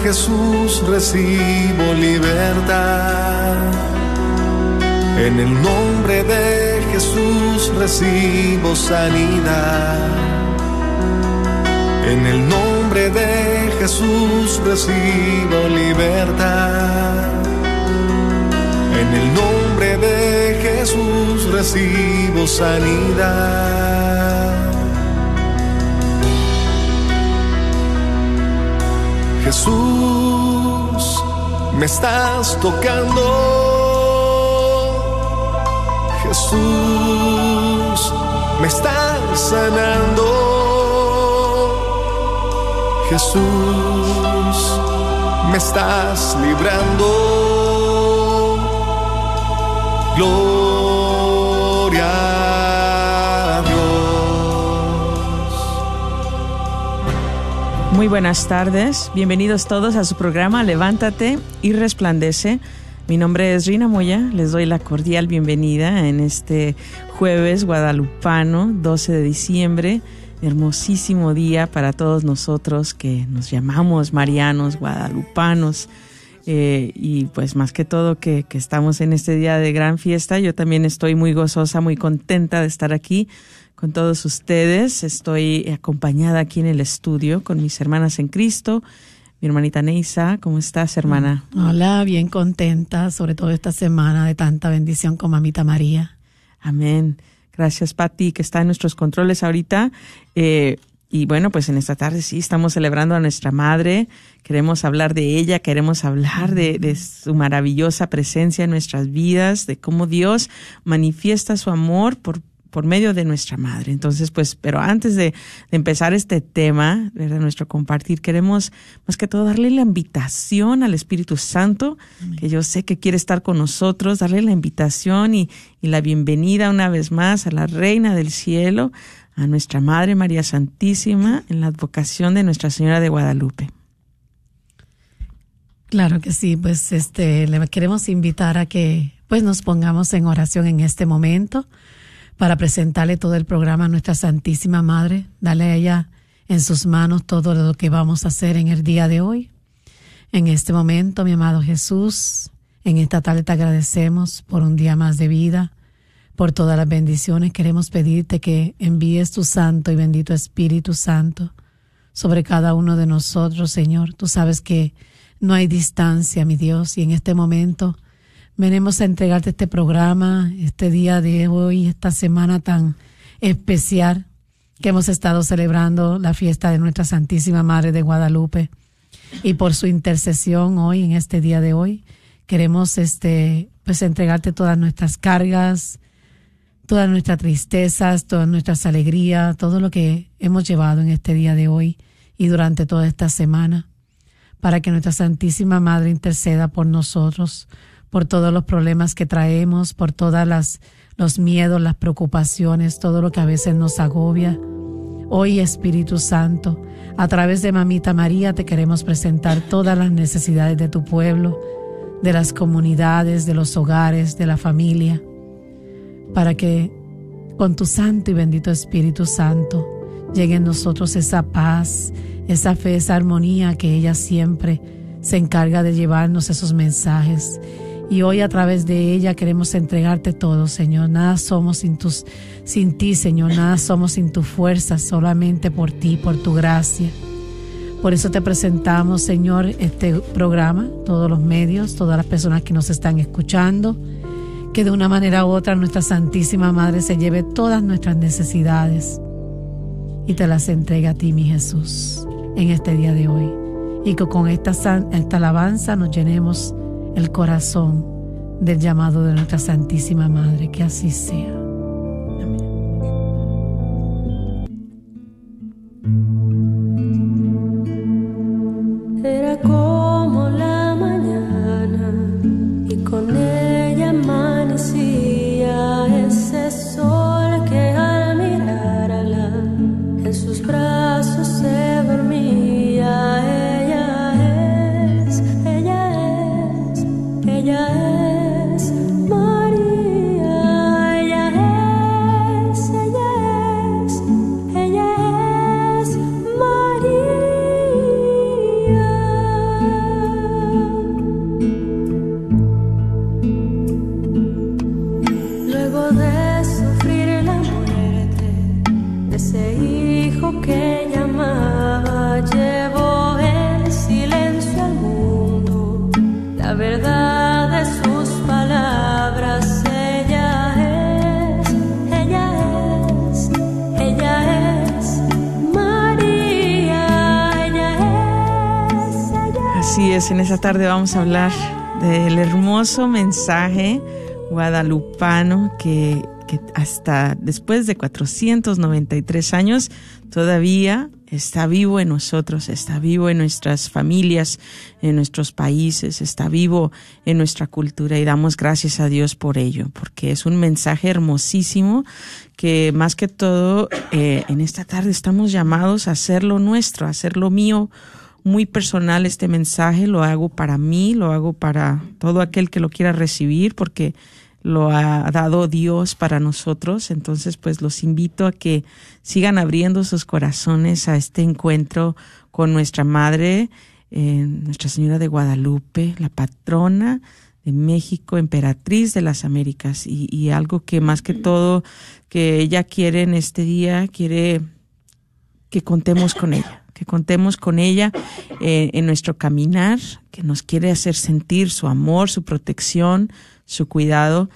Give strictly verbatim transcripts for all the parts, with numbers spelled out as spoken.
Jesús recibo libertad. En el nombre de Jesús recibo sanidad. En el nombre de Jesús recibo libertad. En el nombre de Jesús recibo sanidad. Jesús, me estás tocando. Jesús, me estás sanando. Jesús, me estás librando. Gloria a Dios. Muy buenas tardes, bienvenidos todos a su programa Levántate y Resplandece. Mi nombre es Rina Moya, les doy la cordial bienvenida en este jueves guadalupano, doce de diciembre, hermosísimo día para todos nosotros que nos llamamos marianos, guadalupanos, eh, y pues más que todo que, que estamos en este día de gran fiesta. Yo también estoy muy gozosa, muy contenta de estar aquí con todos ustedes. Estoy acompañada aquí en el estudio con mis hermanas en Cristo. Mi hermanita Neisa, ¿cómo estás, hermana? Hola, bien contenta, sobre todo esta semana de tanta bendición con Mamita María. Amén. Gracias, Pati, que está en nuestros controles ahorita. Eh, y bueno, pues en esta tarde sí estamos celebrando a nuestra madre. Queremos hablar de ella, queremos hablar de, de su maravillosa presencia en nuestras vidas, de cómo Dios manifiesta su amor por por medio de nuestra madre. Entonces, pues, pero antes de, de empezar este tema, ¿verdad? Nuestro compartir, queremos más que todo darle la invitación al Espíritu Santo, Amén, que yo sé que quiere estar con nosotros, darle la invitación y, y la bienvenida una vez más a la Reina del Cielo, a nuestra Madre María Santísima, en la advocación de Nuestra Señora de Guadalupe. Claro que sí, pues este le queremos invitar a que pues nos pongamos en oración en este momento, para presentarle todo el programa a nuestra Santísima Madre, darle a ella en sus manos todo lo que vamos a hacer en el día de hoy. En este momento, mi amado Jesús, en esta tarde te agradecemos por un día más de vida, por todas las bendiciones. Queremos pedirte que envíes tu Santo y bendito Espíritu Santo sobre cada uno de nosotros, Señor. Tú sabes que no hay distancia, mi Dios, y en este momento venimos a entregarte este programa, este día de hoy, esta semana tan especial que hemos estado celebrando la fiesta de nuestra Santísima Madre de Guadalupe. Y por su intercesión hoy, en este día de hoy, queremos este pues entregarte todas nuestras cargas, todas nuestras tristezas, todas nuestras alegrías, todo lo que hemos llevado en este día de hoy y durante toda esta semana, para que nuestra Santísima Madre interceda por nosotros, por todos los problemas que traemos, por todas las los miedos, las preocupaciones, todo lo que a veces nos agobia. Hoy, Espíritu Santo, a través de Mamita María te queremos presentar todas las necesidades de tu pueblo, de las comunidades, de los hogares, de la familia, para que con tu Santo y bendito Espíritu Santo llegue en nosotros esa paz, esa fe, esa armonía que ella siempre se encarga de llevarnos esos mensajes. Y hoy a través de ella queremos entregarte todo, Señor. Nada somos sin, tus, sin ti, Señor. Nada somos sin tu fuerza, solamente por ti, por tu gracia. Por eso te presentamos, Señor, este programa, todos los medios, todas las personas que nos están escuchando, que de una manera u otra nuestra Santísima Madre se lleve todas nuestras necesidades y te las entregue a ti, mi Jesús, en este día de hoy. Y que con esta, esta alabanza nos llenemos el corazón del llamado de nuestra Santísima Madre, que así sea. Amén. Era como la mañana y con ella amanecía ese sol que al mirarla en sus brazos se dormía. Ella es, ella es, ella es María, ella es. Dios, en esta tarde vamos a hablar del hermoso mensaje guadalupano que, que hasta después de cuatrocientos noventa y tres años todavía está vivo en nosotros, está vivo en nuestras familias, en nuestros países, está vivo en nuestra cultura y damos gracias a Dios por ello, porque es un mensaje hermosísimo que más que todo eh, en esta tarde estamos llamados a hacerlo nuestro, a hacerlo mío, muy personal. Este mensaje lo hago para mí, lo hago para todo aquel que lo quiera recibir, porque lo ha dado Dios para nosotros. Entonces, pues los invito a que sigan abriendo sus corazones a este encuentro con nuestra Madre, eh, Nuestra Señora de Guadalupe, la patrona de México, emperatriz de las Américas, y, y algo que más que todo que ella quiere en este día, quiere que contemos con ella, que contemos con ella eh, en nuestro caminar, que nos quiere hacer sentir su amor, su protección, su cuidado,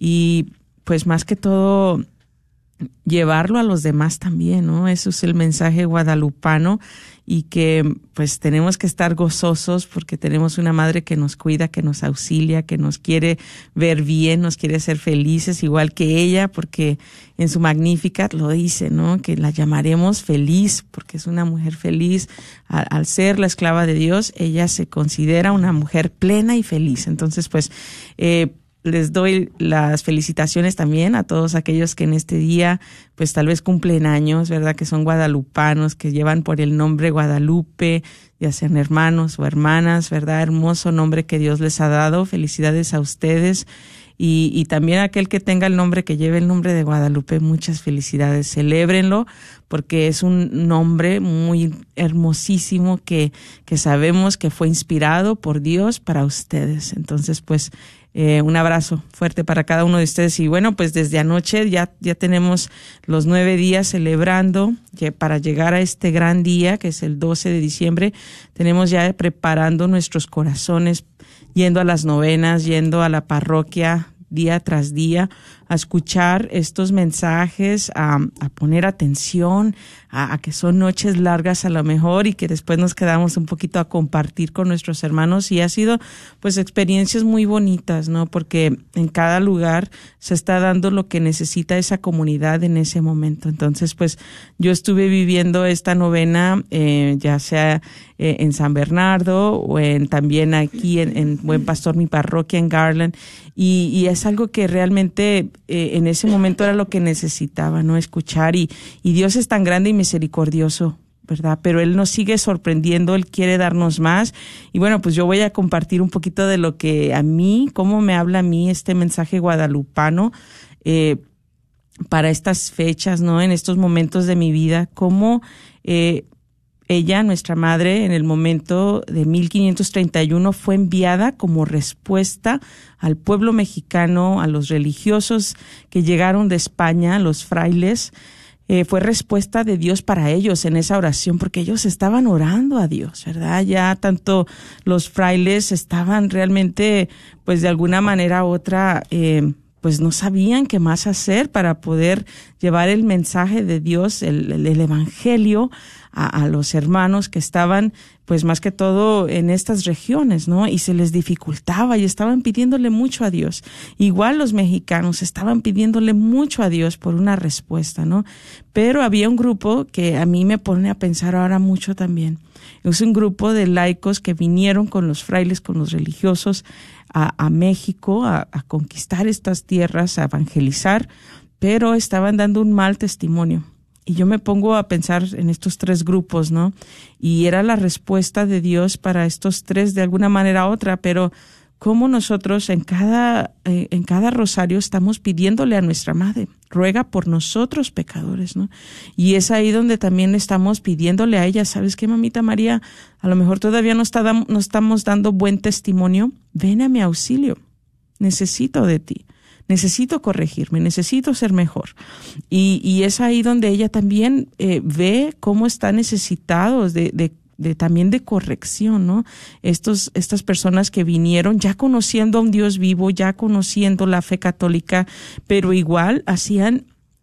y pues más que todo llevarlo a los demás también, ¿no? Eso es el mensaje guadalupano, y que pues tenemos que estar gozosos porque tenemos una madre que nos cuida, que nos auxilia, que nos quiere ver bien, nos quiere hacer felices igual que ella, porque en su Magnificat lo dice, ¿no? Que la llamaremos feliz porque es una mujer feliz. Al, al ser la esclava de Dios, ella se considera una mujer plena y feliz. Entonces, pues, eh, les doy las felicitaciones también a todos aquellos que en este día, pues tal vez cumplen años, ¿verdad? Que son guadalupanos, que llevan por el nombre Guadalupe, ya sean hermanos o hermanas, ¿verdad? Hermoso nombre que Dios les ha dado. Felicidades a ustedes. Y, y también a aquel que tenga el nombre, que lleve el nombre de Guadalupe, muchas felicidades. Celébrenlo, porque es un nombre muy hermosísimo que, que sabemos que fue inspirado por Dios para ustedes. Entonces, pues, Eh, un abrazo fuerte para cada uno de ustedes. Y bueno, pues desde anoche ya, ya tenemos los nueve días celebrando que para llegar a este gran día, que es el doce de diciembre, tenemos ya preparando nuestros corazones, yendo a las novenas, yendo a la parroquia día tras día, a escuchar estos mensajes, a, a poner atención, a, a que son noches largas a lo mejor, y que después nos quedamos un poquito a compartir con nuestros hermanos, y ha sido pues experiencias muy bonitas, ¿no? Porque en cada lugar se está dando lo que necesita esa comunidad en ese momento. Entonces, pues yo estuve viviendo esta novena, eh, ya sea eh, en San Bernardo o en, también aquí en, en Buen Pastor, mi parroquia en Garland, y, y es algo que realmente eh, en ese momento era lo que necesitaba, ¿no? Escuchar, y, y Dios es tan grande y misericordioso, ¿verdad? Pero Él nos sigue sorprendiendo, Él quiere darnos más. Y bueno, pues yo voy a compartir un poquito de lo que a mí, cómo me habla a mí este mensaje guadalupano eh, para estas fechas, ¿no? En estos momentos de mi vida, cómo eh, ella, nuestra madre, en el momento de mil quinientos treinta y uno fue enviada como respuesta al pueblo mexicano, a los religiosos que llegaron de España, los frailes. Eh, fue respuesta de Dios para ellos en esa oración, porque ellos estaban orando a Dios, ¿verdad? Ya tanto los frailes estaban realmente, pues de alguna manera u otra, eh, pues no sabían qué más hacer para poder llevar el mensaje de Dios, el, el, el evangelio a, a los hermanos que estaban, pues más que todo en estas regiones, ¿no? Y se les dificultaba y estaban pidiéndole mucho a Dios. Igual los mexicanos estaban pidiéndole mucho a Dios por una respuesta, ¿no? Pero había un grupo que a mí me pone a pensar ahora mucho también. Es un grupo de laicos que vinieron con los frailes, con los religiosos a, a México a, a conquistar estas tierras, a evangelizar, pero estaban dando un mal testimonio. Y yo me pongo a pensar en estos tres grupos, ¿no? Y era la respuesta de Dios para estos tres de alguna manera u otra, pero cómo nosotros en cada, eh, en cada rosario estamos pidiéndole a nuestra Madre, ruega por nosotros pecadores, ¿no? Y es ahí donde también estamos pidiéndole a ella, ¿sabes qué, mamita María? A lo mejor todavía no, está, no estamos dando buen testimonio, ven a mi auxilio, necesito de ti. Necesito corregirme, necesito ser mejor. Y, y es ahí donde ella también eh, ve cómo están necesitados de, de, de también de corrección, ¿no? Estos, estas personas que vinieron ya conociendo a un Dios vivo, ya conociendo la fe católica, pero igual hacían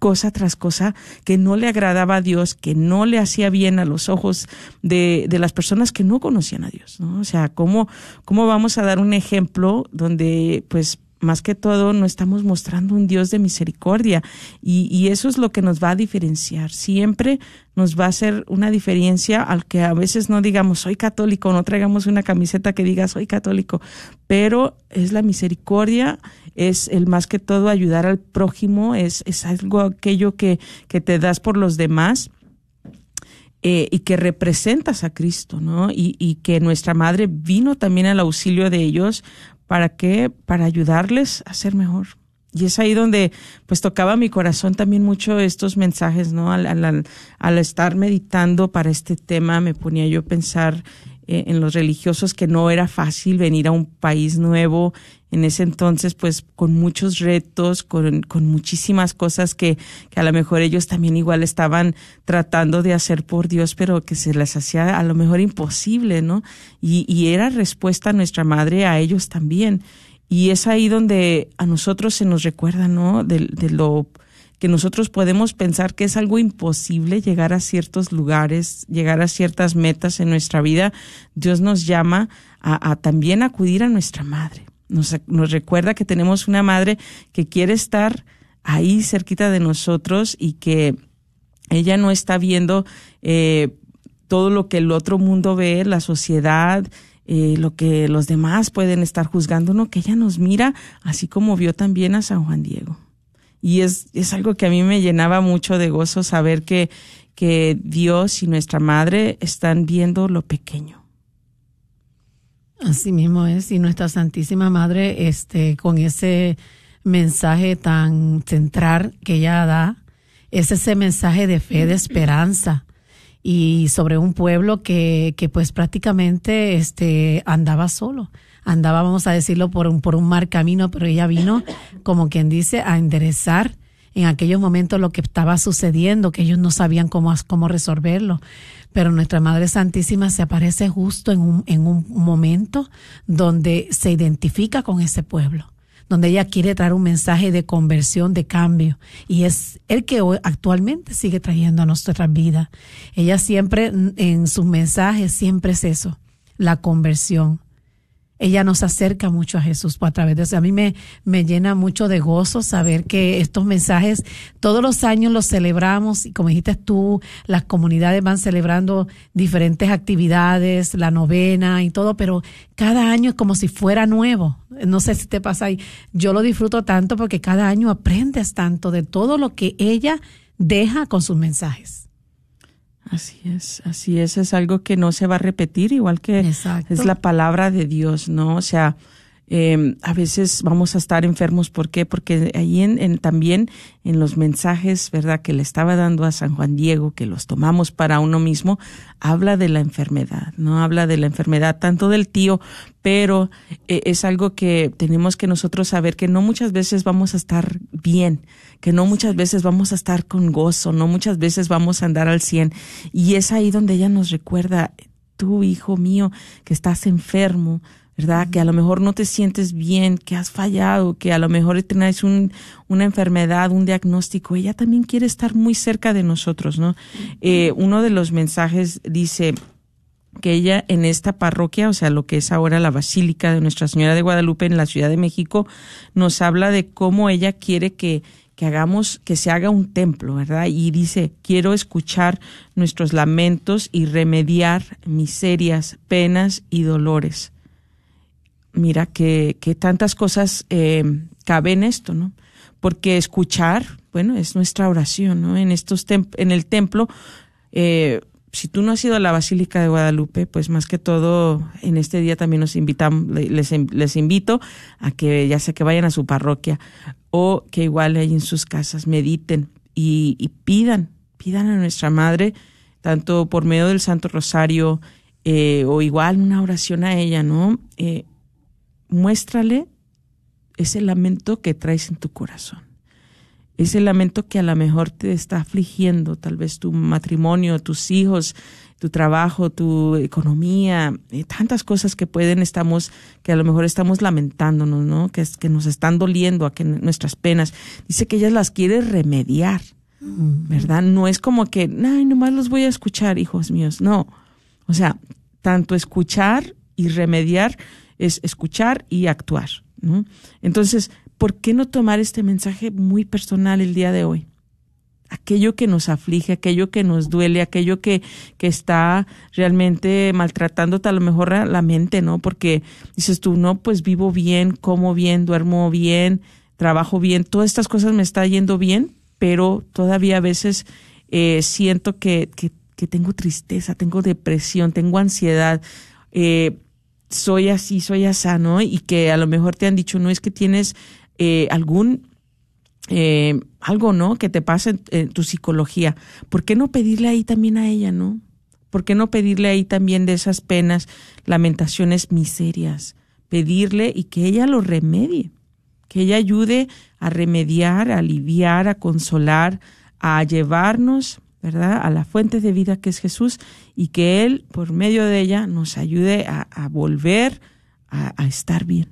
cosa tras cosa que no le agradaba a Dios, que no le hacía bien a los ojos de, de las personas que no conocían a Dios, ¿no? O sea, ¿cómo, cómo vamos a dar un ejemplo donde, pues, más que todo, no estamos mostrando un Dios de misericordia? Y, y eso es lo que nos va a diferenciar. Siempre nos va a hacer una diferencia al que a veces no digamos soy católico, no traigamos una camiseta que diga soy católico, pero es la misericordia, es el más que todo ayudar al prójimo, es, es algo aquello que, que te das por los demás. Eh, y que representas a Cristo, ¿no? Y, y que nuestra madre vino también al auxilio de ellos. ¿Para qué? Para ayudarles a ser mejor. Y es ahí donde pues tocaba mi corazón también mucho estos mensajes, ¿no? Al, al, al estar meditando para este tema me ponía yo a pensar eh, en los religiosos, que no era fácil venir a un país nuevo en ese entonces, pues con muchos retos, con, con muchísimas cosas que, que a lo mejor ellos también igual estaban tratando de hacer por Dios, pero que se les hacía a lo mejor imposible, ¿no? Y, y era respuesta nuestra madre a ellos también. Y es ahí donde a nosotros se nos recuerda, ¿no? De, de lo que nosotros podemos pensar que es algo imposible llegar a ciertos lugares, llegar a ciertas metas en nuestra vida. Dios nos llama a, a también acudir a nuestra madre. Nos, nos recuerda que tenemos una madre que quiere estar ahí cerquita de nosotros y que ella no está viendo eh, todo lo que el otro mundo ve, la sociedad, eh, lo que los demás pueden estar juzgando, no, que ella nos mira así como vio también a San Juan Diego. Y es, es algo que a mí me llenaba mucho de gozo saber que, que Dios y nuestra madre están viendo lo pequeño. Así mismo es, y nuestra Santísima Madre, este, con ese mensaje tan central que ella da, es ese mensaje de fe, de esperanza, y sobre un pueblo que, que pues prácticamente, este, andaba solo, andaba, vamos a decirlo, por un, por un mal camino, pero ella vino, como quien dice, a enderezar en aquellos momentos lo que estaba sucediendo, que ellos no sabían cómo, cómo resolverlo. Pero nuestra Madre Santísima se aparece justo en un, en un momento donde se identifica con ese pueblo, donde ella quiere traer un mensaje de conversión, de cambio, y es el que hoy actualmente sigue trayendo a nuestras vidas. Ella siempre, en sus mensajes, siempre es eso, la conversión. Ella nos acerca mucho a Jesús a través de eso. A mí me, me llena mucho de gozo saber que estos mensajes todos los años los celebramos, y como dijiste tú, las comunidades van celebrando diferentes actividades, la novena y todo, pero cada año es como si fuera nuevo. No sé si te pasa ahí. Yo lo disfruto tanto porque cada año aprendes tanto de todo lo que ella deja con sus mensajes. Así es, así es, es algo que no se va a repetir, igual que Exacto. es la palabra de Dios, ¿no? O sea, eh, a veces vamos a estar enfermos, ¿por qué? Porque ahí en, en, también en los mensajes, ¿verdad?, que le estaba dando a San Juan Diego, que los tomamos para uno mismo, habla de la enfermedad, ¿no? Habla de la enfermedad tanto del tío, pero eh, es algo que tenemos que nosotros saber que no muchas veces vamos a estar bien, que no muchas veces vamos a estar con gozo, no muchas veces vamos a andar al cien. Y es ahí donde ella nos recuerda, tú, hijo mío, que estás enfermo, ¿verdad? Que a lo mejor no te sientes bien, que has fallado, que a lo mejor tenés un, una enfermedad, un diagnóstico. Ella también quiere estar muy cerca de nosotros, ¿no? Eh, uno de los mensajes dice que ella en esta parroquia, o sea, lo que es ahora la Basílica de Nuestra Señora de Guadalupe en la Ciudad de México, nos habla de cómo ella quiere que que hagamos, que se haga un templo, ¿verdad? Y dice, quiero escuchar nuestros lamentos y remediar miserias, penas y dolores. Mira que, que tantas cosas eh, caben en esto, ¿no? Porque escuchar, bueno, es nuestra oración, ¿no? En estos tem- en el templo, eh, si tú no has ido a la Basílica de Guadalupe, pues más que todo en este día también nos invitamos, les, les invito a que ya sea que vayan a su parroquia o que igual ahí en sus casas mediten y, y pidan, pidan a nuestra Madre, tanto por medio del Santo Rosario eh, o igual una oración a ella, ¿no? Eh, muéstrale ese lamento que traes en tu corazón. ese lamento que a lo mejor te está afligiendo, tal vez tu matrimonio, tus hijos, tu trabajo, tu economía, eh, tantas cosas que pueden, estamos, que a lo mejor estamos lamentándonos, ¿no? Que, es, que nos están doliendo, a que nuestras penas. Dice que ella las quiere remediar, ¿verdad? No es como que, ay, nomás los voy a escuchar, hijos míos. No. O sea, tanto escuchar y remediar es escuchar y actuar, ¿no? Entonces, ¿por qué no tomar este mensaje muy personal el día de hoy? Aquello que nos aflige, aquello que nos duele, aquello que, que está realmente maltratándote a lo mejor la mente, ¿no? Porque dices tú, no, pues vivo bien, como bien, duermo bien, trabajo bien, todas estas cosas me está yendo bien, pero todavía a veces eh, siento que, que, que tengo tristeza, tengo depresión, tengo ansiedad, eh, soy así, soy asá, ¿no? Y que a lo mejor te han dicho, no, es que tienes eh, algún... Eh, algo, ¿no? Que te pasa en, en tu psicología. ¿Por qué no pedirle ahí también a ella, no? ¿Por qué no pedirle ahí también de esas penas, lamentaciones, miserias? Pedirle y que ella lo remedie, que ella ayude a remediar, a aliviar, a consolar, a llevarnos, ¿verdad?, a la fuente de vida que es Jesús, y que Él, por medio de ella, nos ayude a, a volver a, a estar bien.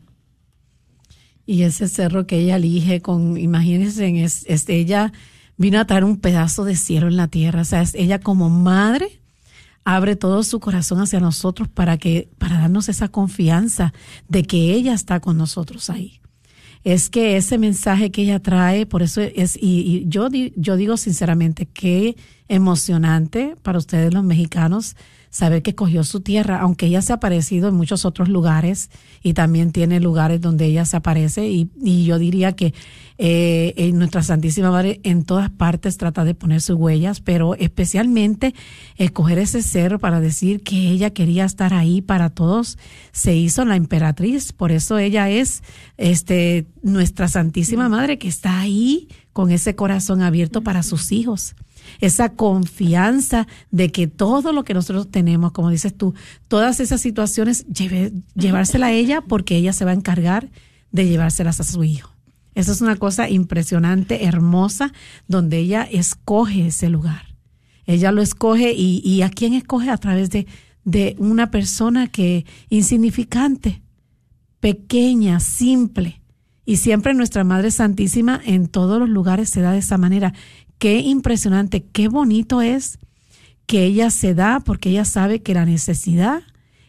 Y ese cerro que ella elige con, imagínense, es, es, ella vino a traer un pedazo de cielo en la tierra. O sea, es, ella como madre abre todo su corazón hacia nosotros para que, para darnos esa confianza de que ella está con nosotros ahí. Es que ese mensaje que ella trae, por eso es, y, y yo, yo digo sinceramente, qué emocionante para ustedes los mexicanos saber que cogió su tierra, aunque ella se ha aparecido en muchos otros lugares y también tiene lugares donde ella se aparece, y, y yo diría que eh, en nuestra Santísima Madre en todas partes trata de poner sus huellas, pero especialmente escoger ese cerro para decir que ella quería estar ahí para todos, se hizo la emperatriz. Por eso ella es este nuestra Santísima Madre, que está ahí con ese corazón abierto para sus hijos. Esa confianza de que todo lo que nosotros tenemos, como dices tú, todas esas situaciones, lleve, llevársela a ella, porque ella se va a encargar de llevárselas a su hijo. Eso es una cosa impresionante, hermosa, donde ella escoge ese lugar. Ella lo escoge, y, y ¿a quién escoge? A través de, de una persona que insignificante, pequeña, simple. Y siempre nuestra Madre Santísima en todos los lugares se da de esa manera. Qué impresionante, qué bonito es que ella se da, porque ella sabe que la necesidad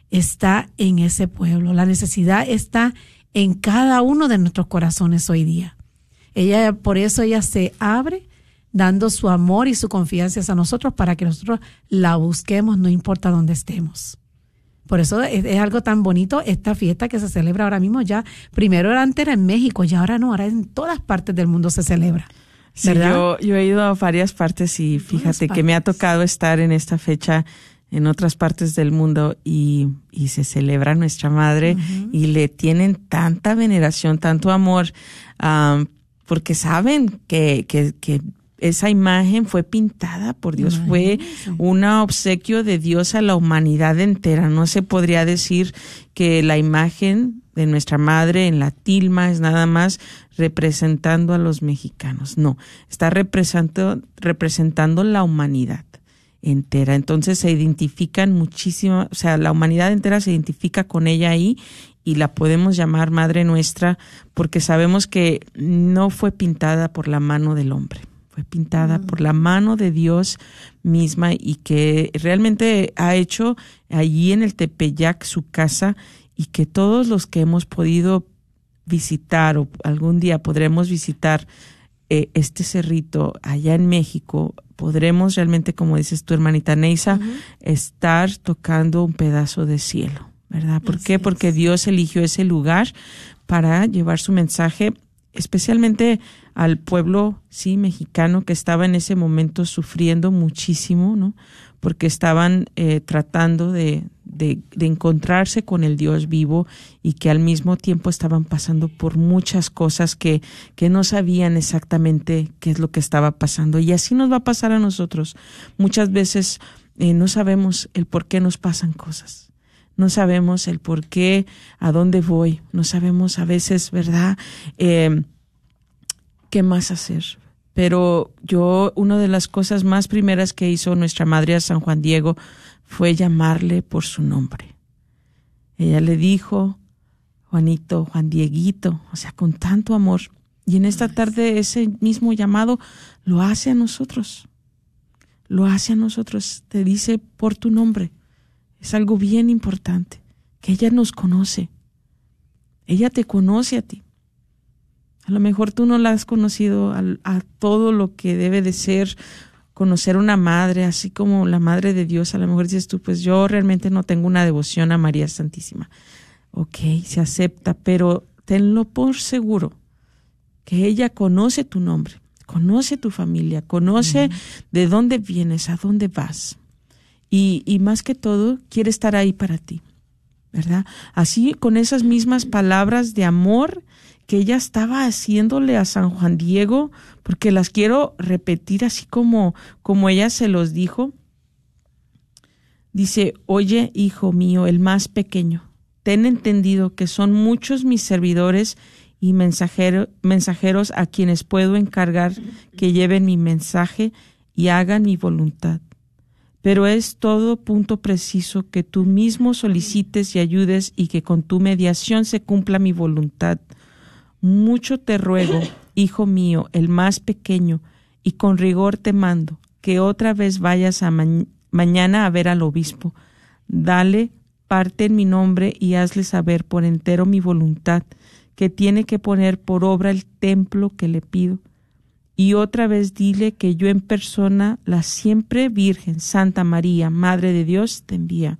está en ese pueblo. La necesidad está en cada uno de nuestros corazones hoy día. Ella, por eso ella se abre, dando su amor y su confianza a nosotros para que nosotros la busquemos, no importa dónde estemos. Por eso es, es algo tan bonito esta fiesta que se celebra ahora mismo ya. Primero era antes era en México, y ahora no, ahora en todas partes del mundo se celebra. Sí, yo, yo he ido a varias partes y fíjate que me ha tocado estar en esta fecha en otras partes del mundo, y, y se celebra nuestra Madre, uh-huh. y le tienen tanta veneración, tanto amor, um, porque saben que, que, que esa imagen fue pintada por Dios, uh-huh. fue un obsequio de Dios a la humanidad entera. No se podría decir que la imagen de nuestra Madre en la tilma es nada más representando a los mexicanos. No, está representando, representando la humanidad entera. Entonces se identifican muchísimo, o sea, la humanidad entera se identifica con ella ahí, y la podemos llamar Madre Nuestra, porque sabemos que no fue pintada por la mano del hombre, fue pintada mm. por la mano de Dios misma, y que realmente ha hecho allí en el Tepeyac su casa, y que todos los que hemos podido visitar o algún día podremos visitar eh, este cerrito allá en México, podremos realmente, como dices tu hermanita Neisa, uh-huh. estar tocando un pedazo de cielo, ¿verdad? ¿Por Así qué? Es. Porque Dios eligió ese lugar para llevar su mensaje, especialmente al pueblo, sí, mexicano, que estaba en ese momento sufriendo muchísimo, ¿no? Porque estaban eh, tratando de, de, de encontrarse con el Dios vivo, y que al mismo tiempo estaban pasando por muchas cosas que, que no sabían exactamente qué es lo que estaba pasando. Y así nos va a pasar a nosotros. Muchas veces eh, no sabemos el por qué nos pasan cosas. No sabemos el por qué, a dónde voy. No sabemos a veces, ¿verdad?, eh, qué más hacer. Pero yo, una de las cosas más primeras que hizo nuestra madre a San Juan Diego fue llamarle por su nombre. Ella le dijo, Juanito, Juan Dieguito, o sea, con tanto amor. Y en esta tarde ese mismo llamado lo hace a nosotros. Lo hace a nosotros. Te dice por tu nombre. Es algo bien importante, que ella nos conoce. Ella te conoce a ti. A lo mejor tú no la has conocido a, a todo lo que debe de ser conocer una madre, así como la Madre de Dios. A lo mejor dices tú, pues yo realmente no tengo una devoción a María Santísima. Ok, se acepta, pero tenlo por seguro que ella conoce tu nombre, conoce tu familia, conoce mm. de dónde vienes, a dónde vas. Y, y más que todo, quiere estar ahí para ti, ¿verdad? Así, con esas mismas palabras de amor que ella estaba haciéndole a San Juan Diego, porque las quiero repetir así como, como ella se los dijo. Dice, oye, hijo mío, el más pequeño, ten entendido que son muchos mis servidores y mensajero, mensajeros a quienes puedo encargar que lleven mi mensaje y hagan mi voluntad. Pero es todo punto preciso que tú mismo solicites y ayudes y que con tu mediación se cumpla mi voluntad. Mucho te ruego, hijo mío, el más pequeño, y con rigor te mando, que otra vez vayas a ma- mañana a ver al obispo. Dale parte en mi nombre y hazle saber por entero mi voluntad, que tiene que poner por obra el templo que le pido. Y otra vez dile que yo en persona, la siempre Virgen, Santa María, Madre de Dios, te envía.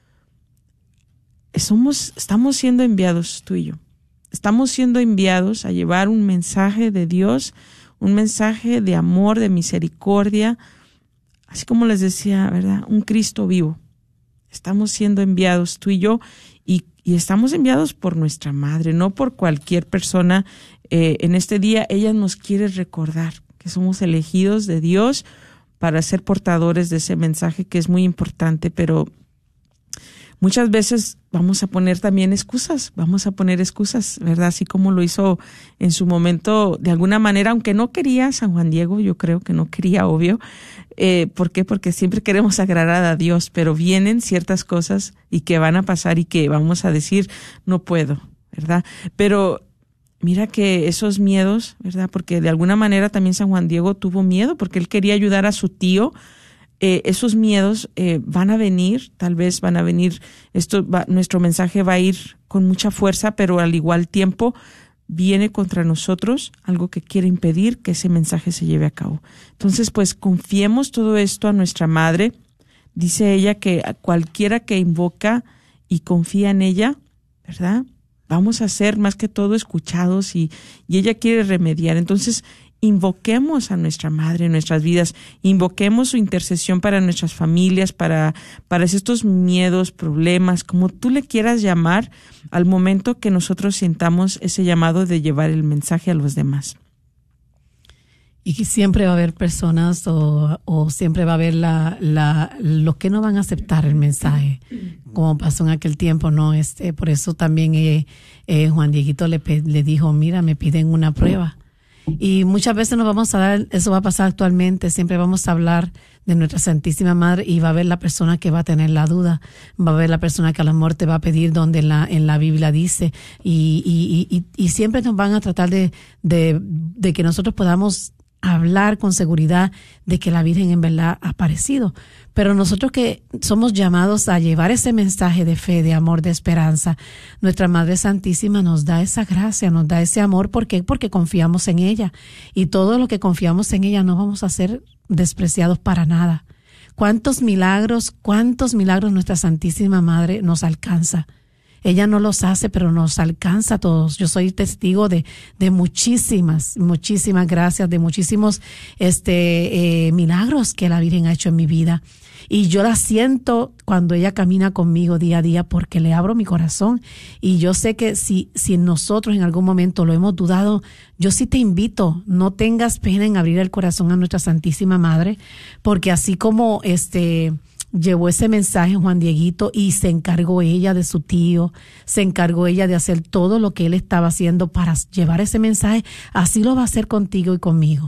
Somos, estamos siendo enviados tú y yo. Estamos siendo enviados a llevar un mensaje de Dios, un mensaje de amor, de misericordia, así como les decía, ¿verdad? Un Cristo vivo. Estamos siendo enviados tú y yo, y, y estamos enviados por nuestra madre, no por cualquier persona. Eh, en este día ella nos quiere recordar que somos elegidos de Dios para ser portadores de ese mensaje que es muy importante, pero muchas veces vamos a poner también excusas, vamos a poner excusas, ¿verdad? Así como lo hizo en su momento, de alguna manera, aunque no quería San Juan Diego, yo creo que no quería, obvio. Eh, ¿Por qué? Porque siempre queremos agradar a Dios, pero vienen ciertas cosas y que van a pasar y que vamos a decir, no puedo, ¿verdad? Pero mira que esos miedos, ¿verdad? Porque de alguna manera también San Juan Diego tuvo miedo porque él quería ayudar a su tío. Eh, esos miedos eh, van a venir, tal vez van a venir, esto va, nuestro mensaje va a ir con mucha fuerza, pero al igual tiempo viene contra nosotros algo que quiere impedir que ese mensaje se lleve a cabo. Entonces, pues confiemos todo esto a nuestra madre. Dice ella que a cualquiera que invoca y confía en ella, ¿verdad? Vamos a ser más que todo escuchados y, y ella quiere remediar. Entonces, invoquemos a nuestra madre en nuestras vidas, invoquemos su intercesión para nuestras familias, para, para estos miedos, problemas, como tú le quieras llamar, al momento que nosotros sintamos ese llamado de llevar el mensaje a los demás. Y que siempre va a haber personas o, o siempre va a haber la, la, los que no van a aceptar el mensaje, como pasó en aquel tiempo, ¿no? Este, por eso también eh, eh, Juan Dieguito le, le dijo, mira, me piden una prueba. Y muchas veces nos vamos a dar, eso va a pasar actualmente, siempre vamos a hablar de nuestra Santísima Madre y va a haber la persona que va a tener la duda, va a haber la persona que a lo mejor te va a pedir donde en la, en la Biblia dice, y, y, y, y siempre nos van a tratar de, de, de que nosotros podamos hablar con seguridad de que la Virgen en verdad ha aparecido. Pero nosotros que somos llamados a llevar ese mensaje de fe, de amor, de esperanza, nuestra Madre Santísima nos da esa gracia, nos da ese amor. ¿Por qué? Porque confiamos en ella. Y todo lo que confiamos en ella no vamos a ser despreciados para nada. ¿Cuántos milagros, cuántos milagros nuestra Santísima Madre nos alcanza? Ella no los hace, pero nos alcanza a todos. Yo soy testigo de, de muchísimas, muchísimas gracias, de muchísimos este eh, milagros que la Virgen ha hecho en mi vida. Y yo la siento cuando ella camina conmigo día a día porque le abro mi corazón. Y yo sé que si, si nosotros en algún momento lo hemos dudado, yo sí te invito, no tengas pena en abrir el corazón a nuestra Santísima Madre, porque así como este... llevó ese mensaje Juan Dieguito y se encargó ella de su tío, se encargó ella de hacer todo lo que él estaba haciendo para llevar ese mensaje, así lo va a hacer contigo y conmigo.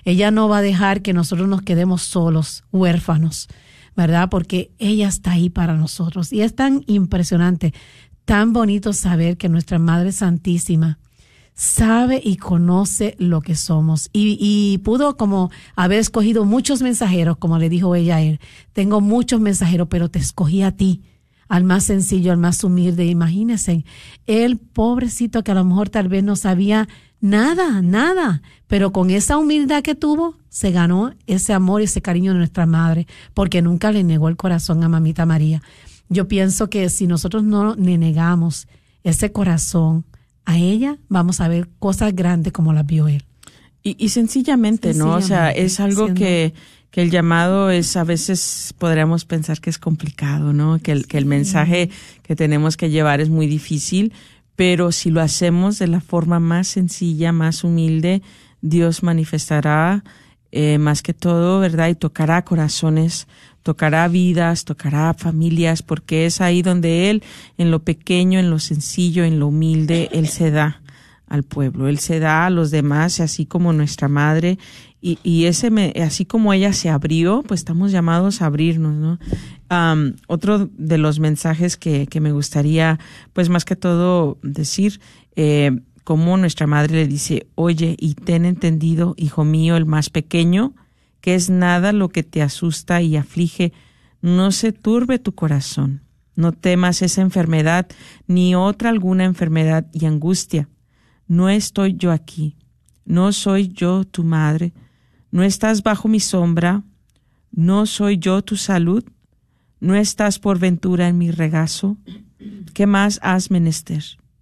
Ella no va a dejar que nosotros nos quedemos solos, huérfanos, ¿verdad? Porque ella está ahí para nosotros. Y es tan impresionante, tan bonito saber que nuestra Madre Santísima sabe y conoce lo que somos. Y, y pudo como haber escogido muchos mensajeros, como le dijo ella a él. Tengo muchos mensajeros, pero te escogí a ti, al más sencillo, al más humilde. Imagínense, él, pobrecito, que a lo mejor tal vez no sabía nada, nada, pero con esa humildad que tuvo, se ganó ese amor y ese cariño de nuestra Madre, porque nunca le negó el corazón a Mamita María. Yo pienso que si nosotros no le negamos ese corazón a ella, vamos a ver cosas grandes como las vio él. Y, y sencillamente, ¿no? O sea, es algo siendo... que, que el llamado es, a veces podríamos pensar que es complicado, ¿no? Que el, que el mensaje que tenemos que llevar es muy difícil, pero si lo hacemos de la forma más sencilla, más humilde, Dios manifestará eh, más que todo, ¿verdad? Y tocará corazones, tocará vidas, tocará familias, porque es ahí donde Él, en lo pequeño, en lo sencillo, en lo humilde, Él se da al pueblo, Él se da a los demás, así como nuestra Madre, y, y ese me, así como ella se abrió, pues estamos llamados a abrirnos, ¿no? Um, otro de los mensajes que, que me gustaría, pues más que todo decir, eh, como nuestra Madre le dice, oye, y ten entendido, hijo mío, el más pequeño, que es nada lo que te asusta y aflige, no se turbe tu corazón, no temas esa enfermedad, ni otra alguna enfermedad y angustia. No estoy yo aquí, no soy yo tu madre, no estás bajo mi sombra, no soy yo tu salud, no estás por ventura en mi regazo. ¿Qué más has menester?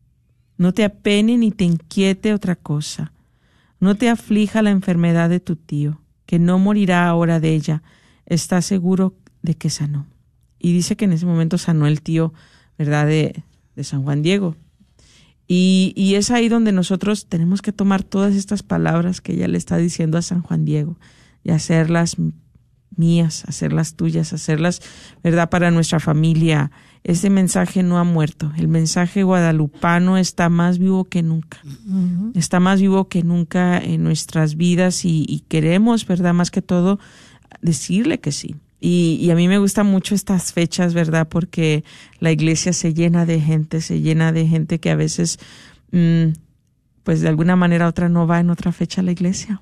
No te apene ni te inquiete otra cosa, no te aflija la enfermedad de tu tío, que no morirá ahora de ella, está seguro de que sanó. Y dice que en ese momento sanó el tío, ¿verdad?, de, de San Juan Diego. Y, y es ahí donde nosotros tenemos que tomar todas estas palabras que ella le está diciendo a San Juan Diego y hacerlas mías, hacerlas tuyas, hacerlas, ¿verdad?, para nuestra familia. Ese mensaje no ha muerto. El mensaje guadalupano está más vivo que nunca. Uh-huh. Está más vivo que nunca en nuestras vidas y, y queremos, ¿verdad?, más que todo, decirle que sí. Y, y a mí me gustan mucho estas fechas, ¿verdad?, porque la iglesia se llena de gente, se llena de gente que a veces, mmm, pues de alguna manera u otra no va en otra fecha a la iglesia.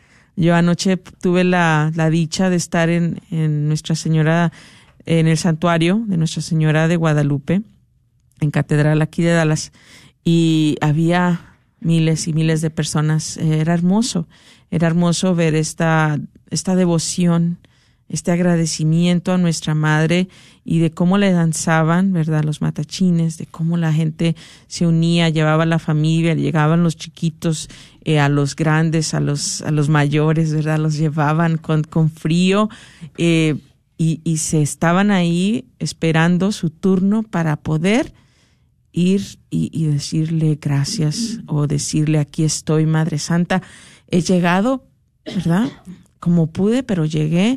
Yo anoche tuve la, la dicha de estar en, en Nuestra Señora, en el santuario de Nuestra Señora de Guadalupe, en Catedral aquí de Dallas, y había miles y miles de personas. Era hermoso, era hermoso ver esta, esta devoción, este agradecimiento a nuestra Madre y de cómo le danzaban, ¿verdad?, los matachines, de cómo la gente se unía, llevaba a la familia, llegaban los chiquitos, eh, a los grandes, a los a los mayores, ¿verdad?, los llevaban con, con frío eh, y, y se estaban ahí esperando su turno para poder ir y, y decirle gracias o decirle aquí estoy, Madre Santa, he llegado, ¿verdad?, como pude, pero llegué.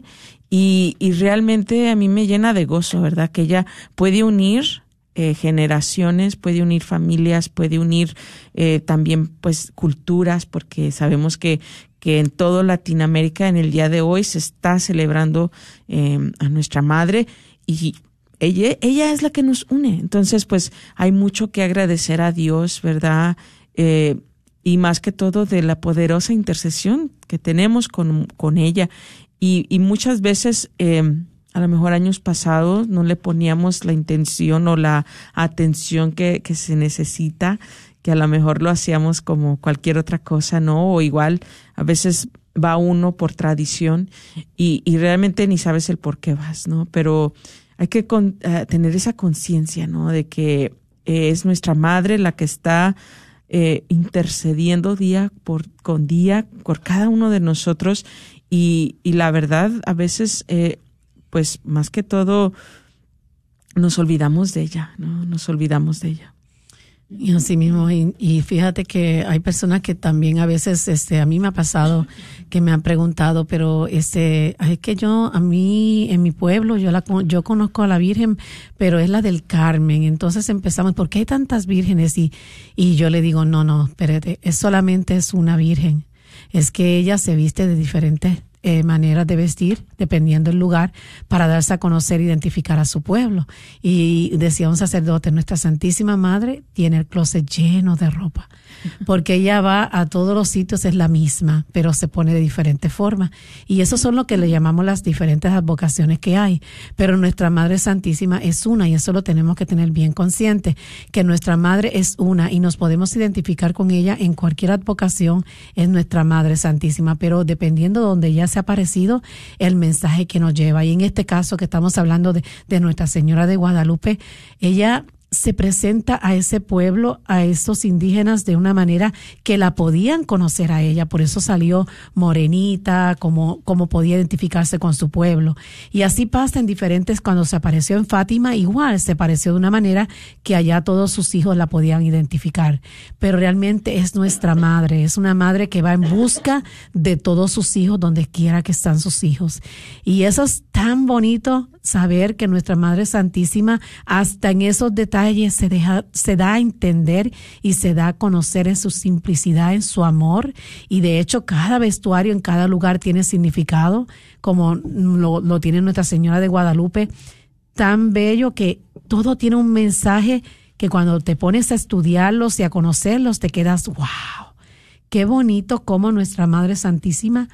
Y, y realmente a mí me llena de gozo, ¿verdad?, que ella puede unir eh, generaciones, puede unir familias, puede unir eh, también pues culturas, porque sabemos que, que en toda Latinoamérica en el día de hoy se está celebrando eh, a nuestra Madre y ella, ella es la que nos une. Entonces pues hay mucho que agradecer a Dios, ¿verdad?, eh, y más que todo de la poderosa intercesión que tenemos con, con ella. Y, y muchas veces, eh, a lo mejor años pasados, no le poníamos la intención o la atención que, que se necesita, que a lo mejor lo hacíamos como cualquier otra cosa, ¿no? O igual, a veces va uno por tradición y, y realmente ni sabes el por qué vas, ¿no? Pero hay que con, uh, tener esa conciencia, ¿no?, de que eh, es nuestra Madre la que está eh, intercediendo día por con día por cada uno de nosotros. Y, y la verdad, a veces, eh, pues más que todo, nos olvidamos de ella, ¿no? Nos olvidamos de ella. Y así mismo, y, y fíjate que hay personas que también a veces, este, a mí me ha pasado que me han preguntado, pero este, es que yo, a mí, en mi pueblo, yo la, yo conozco a la Virgen, pero es la del Carmen. Entonces empezamos, ¿por qué hay tantas vírgenes? Y, y yo le digo, no, no, espérate, es solamente es una Virgen. es que ella se viste de diferentes Eh, maneras de vestir, dependiendo del lugar, para darse a conocer e identificar a su pueblo. Y decía un sacerdote, nuestra Santísima Madre tiene el closet lleno de ropa, porque ella va a todos los sitios, es la misma, pero se pone de diferente forma. Y eso son lo que le llamamos las diferentes advocaciones que hay. Pero nuestra Madre Santísima es una, y eso lo tenemos que tener bien consciente, que nuestra Madre es una, y nos podemos identificar con ella en cualquier advocación, es nuestra Madre Santísima, pero dependiendo de donde ella se ha aparecido, el mensaje que nos lleva. Y en este caso que estamos hablando de, de Nuestra Señora de Guadalupe, ella se presenta a ese pueblo, a esos indígenas, de una manera que la podían conocer a ella. Por eso salió morenita, como, como podía identificarse con su pueblo. Y así pasa en diferentes, cuando se apareció en Fátima, igual se apareció de una manera que allá todos sus hijos la podían identificar. Pero realmente es nuestra madre, es una madre que va en busca de todos sus hijos, donde quiera que están sus hijos. Y eso es tan bonito, saber que nuestra Madre Santísima hasta en esos detalles se deja, se da a entender y se da a conocer en su simplicidad, en su amor. Y de hecho cada vestuario en cada lugar tiene significado, como lo, lo tiene Nuestra Señora de Guadalupe, tan bello que todo tiene un mensaje que cuando te pones a estudiarlos y a conocerlos te quedas, wow, qué bonito cómo nuestra Madre Santísima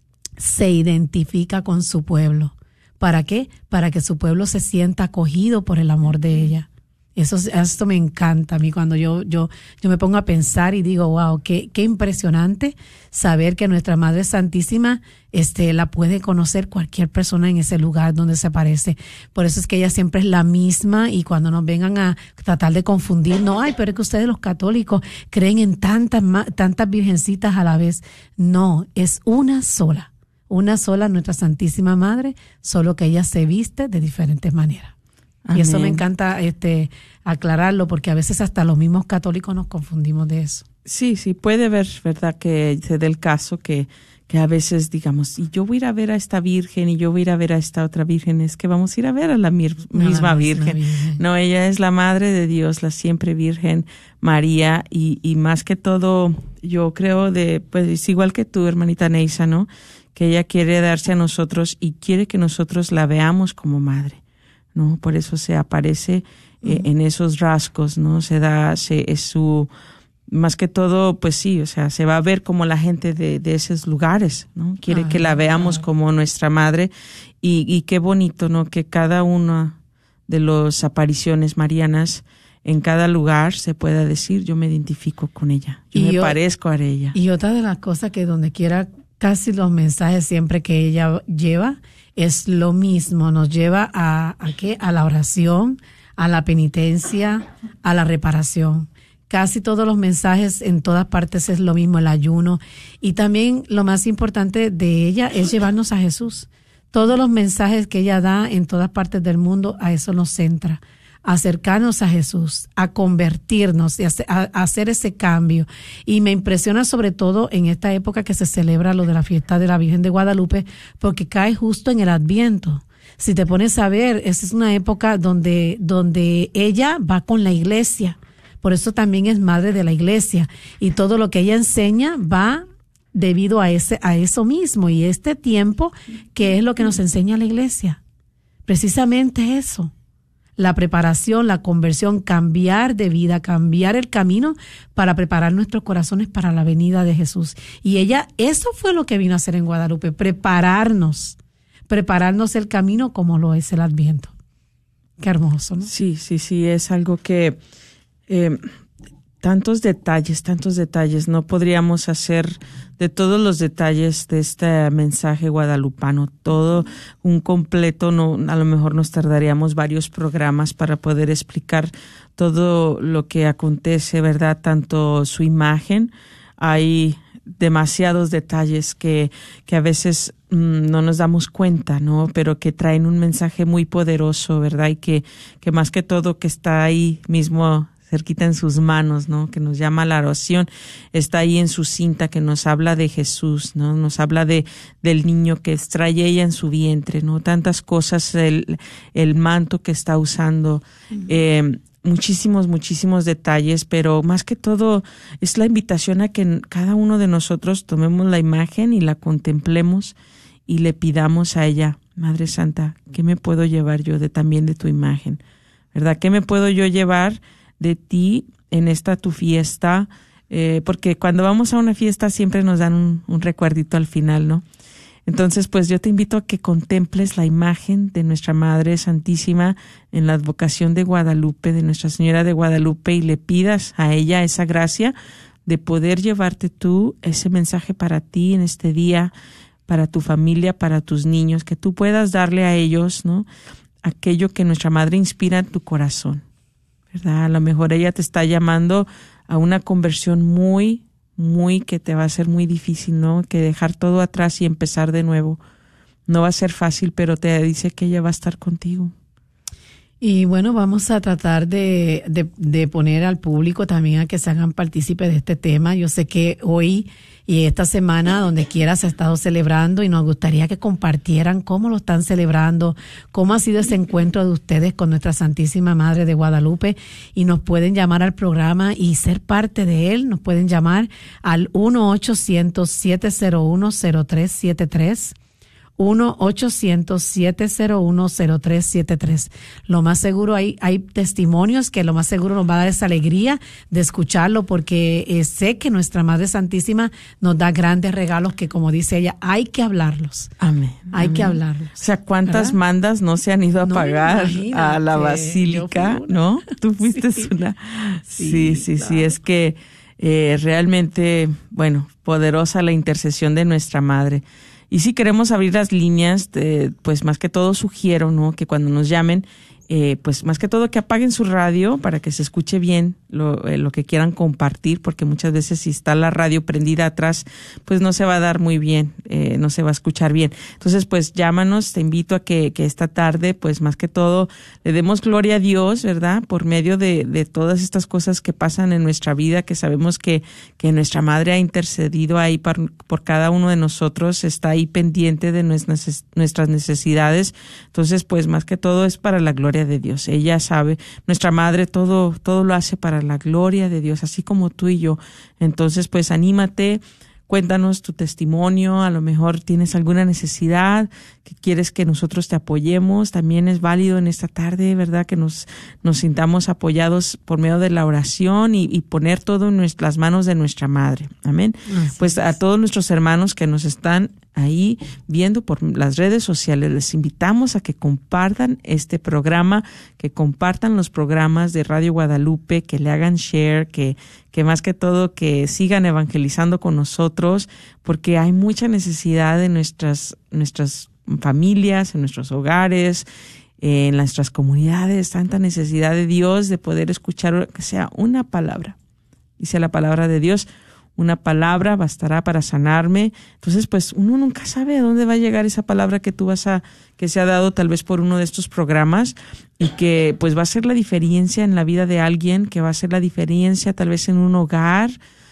se identifica con su pueblo. ¿Para qué? Para que su pueblo se sienta acogido por el amor de ella. Eso, esto me encanta a mí cuando yo, yo, yo me pongo a pensar y digo, wow, qué, qué impresionante saber que nuestra Madre Santísima este, la puede conocer cualquier persona en ese lugar donde se aparece. Por eso es que ella siempre es la misma, y cuando nos vengan a tratar de confundir, no, ay, pero es que ustedes los católicos creen en tantas, tantas virgencitas a la vez. No, es una sola. Una sola, nuestra Santísima Madre, solo que ella se viste de diferentes maneras. Amén. Y eso me encanta este aclararlo, porque a veces hasta los mismos católicos nos confundimos de eso. Sí, sí, puede ver, ¿verdad?, que se dé el caso que, que a veces digamos, y yo voy a ir a ver a esta virgen, y yo voy a ir a ver a esta otra virgen, es que vamos a ir a ver a la mir- misma no, virgen. virgen. No, ella es la Madre de Dios, la siempre Virgen María, y, y más que todo, yo creo de, pues es igual que tú, hermanita Neisa, ¿no?, que ella quiere darse a nosotros y quiere que nosotros la veamos como madre, ¿no? Por eso se aparece eh, uh-huh. en esos rasgos, ¿no? Se da, se, es su, más que todo, pues sí, o sea, se va a ver como la gente de, de esos lugares, ¿no? Quiere ay, que la veamos ay. como nuestra madre, y, y qué bonito, ¿no? Que cada una de las apariciones marianas, en cada lugar se pueda decir, yo me identifico con ella, yo y me yo, parezco a ella. Y otra de las cosas que donde quiera, casi los mensajes siempre que ella lleva es lo mismo, nos lleva a, ¿a qué? A la oración, a la penitencia, a la reparación. Casi todos los mensajes en todas partes es lo mismo, el ayuno. Y también lo más importante de ella es llevarnos a Jesús. Todos los mensajes que ella da en todas partes del mundo, a eso nos centra. Acercarnos a Jesús, a convertirnos y a, a hacer ese cambio. Y me impresiona sobre todo en esta época que se celebra lo de la fiesta de la Virgen de Guadalupe, porque cae justo en el Adviento. Si te pones a ver, esa es una época donde, donde ella va con la iglesia. Por eso también es madre de la iglesia. Y todo lo que ella enseña va debido a ese, a eso mismo. Y este tiempo, ¿qué es lo que nos enseña la iglesia? Precisamente eso. La preparación, la conversión, cambiar de vida, cambiar el camino para preparar nuestros corazones para la venida de Jesús. Y ella, eso fue lo que vino a hacer en Guadalupe, prepararnos, prepararnos el camino como lo es el Adviento. Qué hermoso, ¿no? Sí, sí, sí, es algo que eh, tantos detalles, tantos detalles, no podríamos hacer de todos los detalles de este mensaje guadalupano, todo un completo, no, a lo mejor nos tardaríamos varios programas para poder explicar todo lo que acontece, ¿verdad? Tanto su imagen, hay demasiados detalles que, que a veces mmm, no nos damos cuenta, ¿no? Pero que traen un mensaje muy poderoso, ¿verdad? Y que, que más que todo que está ahí mismo cerquita en sus manos, ¿no? Que nos llama a la oración, está ahí en su cinta, que nos habla de Jesús, ¿no? Nos habla de del niño que trae ella en su vientre, ¿no? Tantas cosas, el, el manto que está usando, uh-huh. eh, muchísimos, muchísimos detalles, pero más que todo es la invitación a que cada uno de nosotros tomemos la imagen y la contemplemos y le pidamos a ella, Madre Santa, ¿qué me puedo llevar yo de también de tu imagen? ¿Verdad? ¿Qué me puedo yo llevar de ti en esta tu fiesta? Eh, porque cuando vamos a una fiesta siempre nos dan un, un recuerdito al final, ¿no? Entonces, pues yo te invito a que contemples la imagen de nuestra Madre Santísima en la advocación de Guadalupe, de Nuestra Señora de Guadalupe, y le pidas a ella esa gracia de poder llevarte tú ese mensaje para ti en este día, para tu familia, para tus niños, que tú puedas darle a ellos, ¿no?, aquello que nuestra Madre inspira en tu corazón, ¿verdad? A lo mejor ella te está llamando a una conversión muy muy que te va a ser muy difícil, ¿no? Que dejar todo atrás y empezar de nuevo. No va a ser fácil, pero te dice que ella va a estar contigo. Y bueno, vamos a tratar de, de, de poner al público también a que se hagan partícipes de este tema. Yo sé que hoy y esta semana, donde quiera, se ha estado celebrando y nos gustaría que compartieran cómo lo están celebrando, cómo ha sido ese encuentro de ustedes con nuestra Santísima Madre de Guadalupe, y nos pueden llamar al programa y ser parte de él. Nos pueden llamar al uno ochocientos, siete cero uno, cero tres siete tres. uno ochocientos, siete cero uno, cero tres siete tres. Lo más seguro, hay, hay testimonios que lo más seguro nos va a dar esa alegría de escucharlo, porque eh, sé que nuestra Madre Santísima nos da grandes regalos que, como dice ella, hay que hablarlos. Amén. Hay amén. que hablarlos. O sea, ¿cuántas ¿verdad? mandas no se han ido a No, pagar imagínate, a la basílica, no? Tú fuiste Sí. una. Sí, Sí, sí, claro. sí. Es que eh, realmente, bueno, poderosa la intercesión de nuestra Madre. Y si queremos abrir las líneas, de, pues más que todo sugiero, ¿no?, que cuando nos llamen, eh, pues más que todo que apaguen su radio para que se escuche bien lo, eh, lo que quieran compartir, porque muchas veces si está la radio prendida atrás, pues no se va a dar muy bien, eh, no se va a escuchar bien. Entonces, pues llámanos, te invito a que, que esta tarde, pues más que todo, le demos gloria a Dios, ¿verdad?, por medio de, de todas estas cosas que pasan en nuestra vida, que sabemos que, que nuestra Madre ha intercedido ahí por, por cada uno de nosotros, está ahí pendiente de nuestras, nuestras necesidades. Entonces, pues más que todo es para la gloria de Dios. Ella sabe, nuestra Madre todo, todo lo hace para la gloria de Dios, así como tú y yo. Entonces, pues anímate, cuéntanos tu testimonio, a lo mejor tienes alguna necesidad que quieres que nosotros te apoyemos, también es válido en esta tarde, ¿verdad?, que nos, nos sintamos apoyados por medio de la oración y, y poner todo en nuestras manos de nuestra Madre. Amén. Así pues a todos nuestros hermanos que nos están ahí viendo por las redes sociales, les invitamos a que compartan este programa, que compartan los programas de Radio Guadalupe, que le hagan share, que, que más que todo que sigan evangelizando con nosotros, porque hay mucha necesidad en nuestras, nuestras familias, en nuestros hogares, en nuestras comunidades, tanta necesidad de Dios de poder escuchar que sea una palabra. Dice la palabra de Dios, una palabra bastará para sanarme. Entonces, pues uno nunca sabe a dónde va a llegar esa palabra que tú vas a, que se ha dado tal vez por uno de estos programas, y que pues va a ser la diferencia en la vida de alguien, que va a ser la diferencia tal vez en un hogar.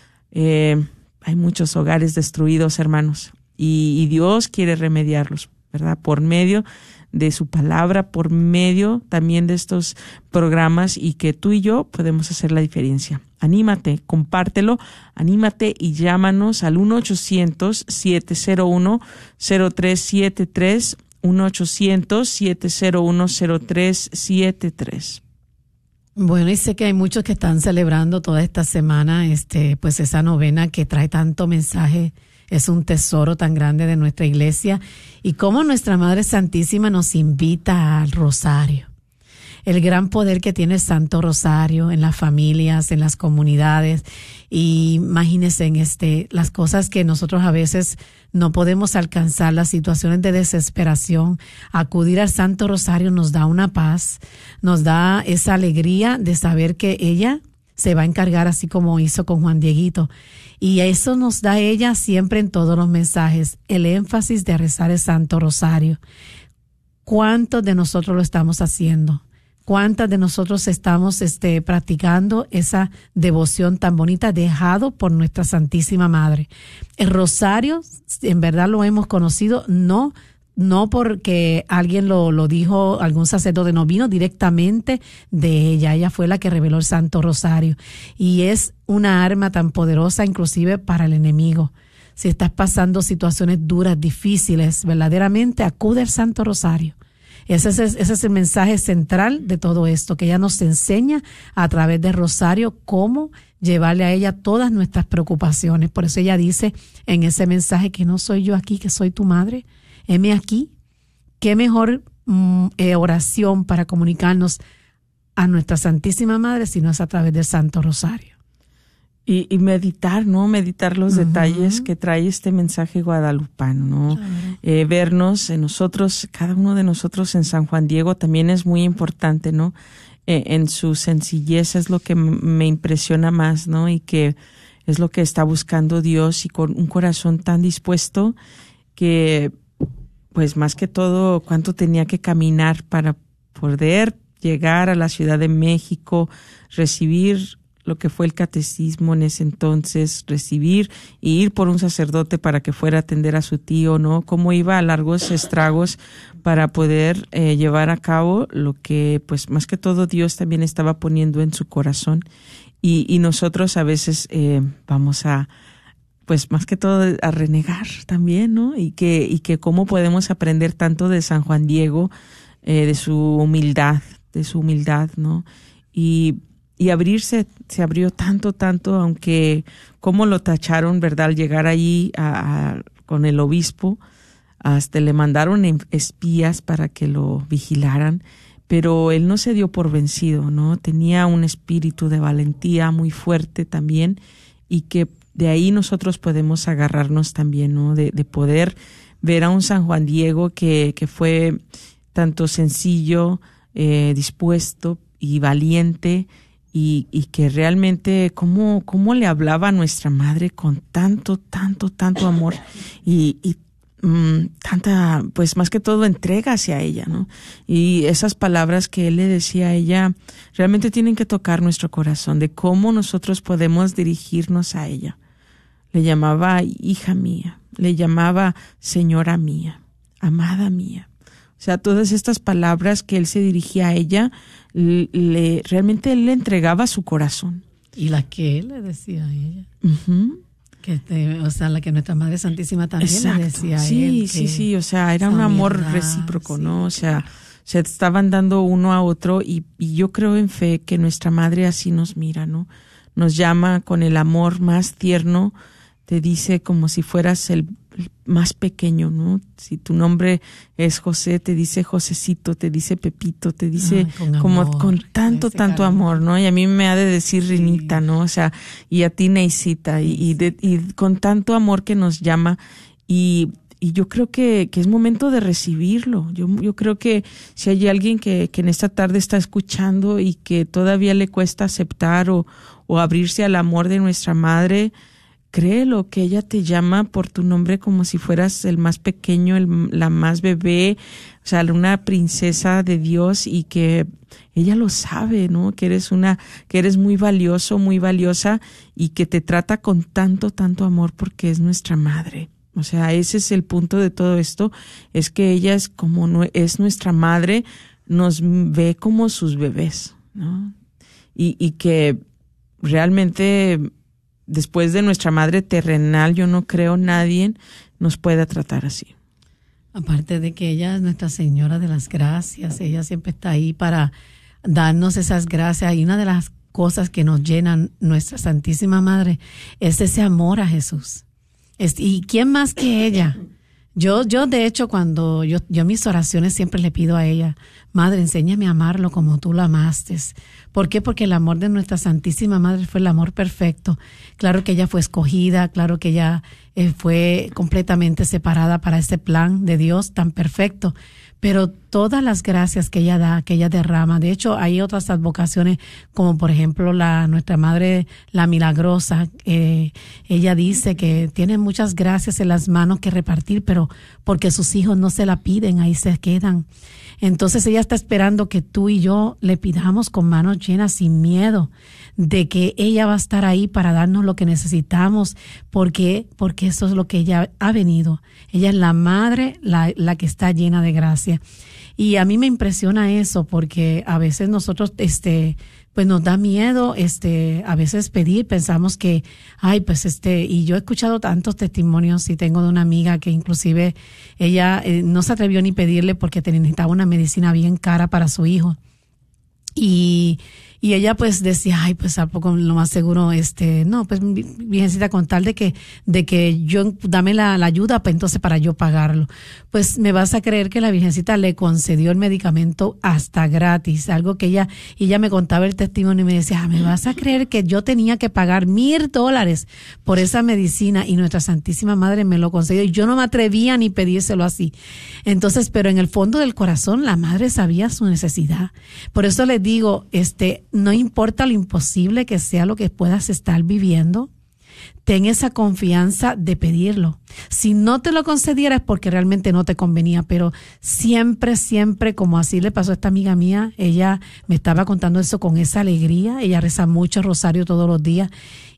Eh, hay muchos hogares destruidos, hermanos, y, y Dios quiere remediarlos, ¿verdad?, por medio de su palabra, por medio también de estos programas, y que tú y yo podemos hacer la diferencia. Anímate, compártelo, anímate y llámanos al uno ochocientos, siete cero uno, cero tres siete tres, uno ochocientos, siete cero uno, cero tres siete tres. Bueno, y sé que hay muchos que están celebrando toda esta semana, este, pues esa novena que trae tanto mensaje. Es un tesoro tan grande de nuestra iglesia, y cómo nuestra Madre Santísima nos invita al rosario. El gran poder que tiene el Santo Rosario en las familias, en las comunidades. Y imagínense en este, las cosas que nosotros a veces no podemos alcanzar, las situaciones de desesperación. Acudir al Santo Rosario nos da una paz, nos da esa alegría de saber que ella se va a encargar, así como hizo con Juan Dieguito. Y eso nos da ella siempre en todos los mensajes, el énfasis de rezar el Santo Rosario. ¿Cuántos de nosotros lo estamos haciendo? ¿Cuántas de nosotros estamos este, practicando esa devoción tan bonita dejado por nuestra Santísima Madre? El rosario, en verdad lo hemos conocido, no no porque alguien lo, lo dijo, algún sacerdote, no, vino directamente de ella. Ella fue la que reveló el Santo Rosario. Y es una arma tan poderosa inclusive para el enemigo. Si estás pasando situaciones duras, difíciles, verdaderamente acude al Santo Rosario. Ese es, ese es el mensaje central de todo esto, que ella nos enseña a través del Rosario cómo llevarle a ella todas nuestras preocupaciones. Por eso ella dice en ese mensaje que no soy yo aquí, que soy tu madre. Heme aquí. Qué mejor mm, eh, oración para comunicarnos a nuestra Santísima Madre si no es a través del Santo Rosario. Y, y meditar, ¿no? Meditar los uh-huh. detalles que trae este mensaje guadalupano, ¿no? Claro. Eh, vernos en nosotros, cada uno de nosotros en San Juan Diego también es muy importante, ¿no? Eh, en su sencillez es lo que m- me impresiona más, ¿no? Y que es lo que está buscando Dios, y con un corazón tan dispuesto que, pues más que todo, cuánto tenía que caminar para poder llegar a la Ciudad de México, recibir lo que fue el catecismo en ese entonces, recibir y ir por un sacerdote para que fuera a atender a su tío, ¿no? Cómo iba a largos estragos para poder eh, llevar a cabo lo que, pues, más que todo Dios también estaba poniendo en su corazón. Y, y nosotros a veces eh, vamos a, pues, más que todo a renegar también, ¿no? Y que, y que cómo podemos aprender tanto de San Juan Diego, eh, de su humildad, de su humildad, ¿no? Y Y abrirse, se abrió tanto, tanto, aunque cómo lo tacharon, ¿verdad? Al llegar allí a, a, con el obispo, hasta le mandaron espías para que lo vigilaran, pero él no se dio por vencido, ¿no? Tenía un espíritu de valentía muy fuerte también, y que de ahí nosotros podemos agarrarnos también, ¿no? De, de poder ver a un San Juan Diego que, que fue tanto sencillo, eh, dispuesto y valiente, Y, y que realmente cómo, cómo le hablaba a nuestra madre con tanto, tanto, tanto amor y, y um, tanta, pues más que todo entrega hacia ella, ¿no? Y esas palabras que él le decía a ella realmente tienen que tocar nuestro corazón, de cómo nosotros podemos dirigirnos a ella. Le llamaba hija mía, le llamaba señora mía, amada mía. O sea, todas estas palabras que él se dirigía a ella, le, realmente él le entregaba su corazón. Y la que él le decía a ella. Uh-huh. Que te, o sea, la que nuestra Madre Santísima también Exacto. le decía a sí, él. Sí, sí, sí, o sea, era un amor verdad, recíproco, sí, ¿no? O sea, se estaban dando uno a otro, y, y yo creo en fe que nuestra Madre así nos mira, ¿no? Nos llama con el amor más tierno, te dice como si fueras el más pequeño, ¿no? Si tu nombre es José, te dice Josecito, te dice Pepito, te dice Ay, con como amor, con tanto, tanto cariño. Amor, ¿no? Y a mí me ha de decir sí. Rinita, ¿no? O sea, y a ti Neisita, y, y, de, y con tanto amor que nos llama, y, y yo creo que, que es momento de recibirlo. Yo, yo creo que si hay alguien que, que en esta tarde está escuchando y que todavía le cuesta aceptar o, o abrirse al amor de nuestra Madre, créelo, que ella te llama por tu nombre como si fueras el más pequeño, el, la más bebé, o sea, una princesa de Dios, y que ella lo sabe, ¿no? Que eres una, que eres muy valioso, muy valiosa, y que te trata con tanto, tanto amor porque es nuestra madre. O sea, ese es el punto de todo esto, es que ella es como no, es nuestra madre, nos ve como sus bebés, ¿no? Y, y que realmente después de nuestra madre terrenal, yo no creo nadie nos pueda tratar así. Aparte de que ella es Nuestra Señora de las Gracias, ella siempre está ahí para darnos esas gracias. Y una de las cosas que nos llenan nuestra Santísima Madre es ese amor a Jesús. ¿Y quién más que ella? Yo, yo de hecho, cuando yo, yo en mis oraciones siempre le pido a ella, Madre, enséñame a amarlo como tú lo amaste. ¿Por qué? Porque el amor de nuestra Santísima Madre fue el amor perfecto. Claro que ella fue escogida, claro que ella eh, fue completamente separada para ese plan de Dios tan perfecto. Pero todas las gracias que ella da, que ella derrama, de hecho hay otras advocaciones, como por ejemplo la nuestra Madre, la Milagrosa, eh, ella dice que tiene muchas gracias en las manos que repartir, pero porque sus hijos no se la piden, ahí se quedan. Entonces ella está esperando que tú y yo le pidamos con manos llenas, sin miedo, de que ella va a estar ahí para darnos lo que necesitamos, porque, porque porque eso es lo que ella ha venido. Ella es la madre, la, la que está llena de gracia. Y a mí me impresiona eso, porque a veces nosotros, este, pues nos da miedo, este, a veces pedir, pensamos que, ay, pues este, y yo he escuchado tantos testimonios, y tengo de una amiga que inclusive ella eh, no se atrevió ni pedirle porque necesitaba una medicina bien cara para su hijo. Y, y ella pues decía, ay, pues a poco lo más seguro, este, no, pues virgencita, con tal de que, de que yo, dame la, la ayuda, pues entonces para yo pagarlo. Pues me vas a creer que la virgencita le concedió el medicamento hasta gratis, algo que ella, y ella me contaba el testimonio y me decía, ah, me vas a creer que yo tenía que pagar mil dólares por esa medicina, y nuestra Santísima Madre me lo concedió, y yo no me atrevía ni pedírselo así. Entonces, pero en el fondo del corazón, la madre sabía su necesidad. Por eso les digo, este, no importa lo imposible que sea lo que puedas estar viviendo, ten esa confianza de pedirlo. Si no te lo concediera es porque realmente no te convenía, pero siempre, siempre, como así le pasó a esta amiga mía, ella me estaba contando eso con esa alegría, ella reza mucho rosario todos los días,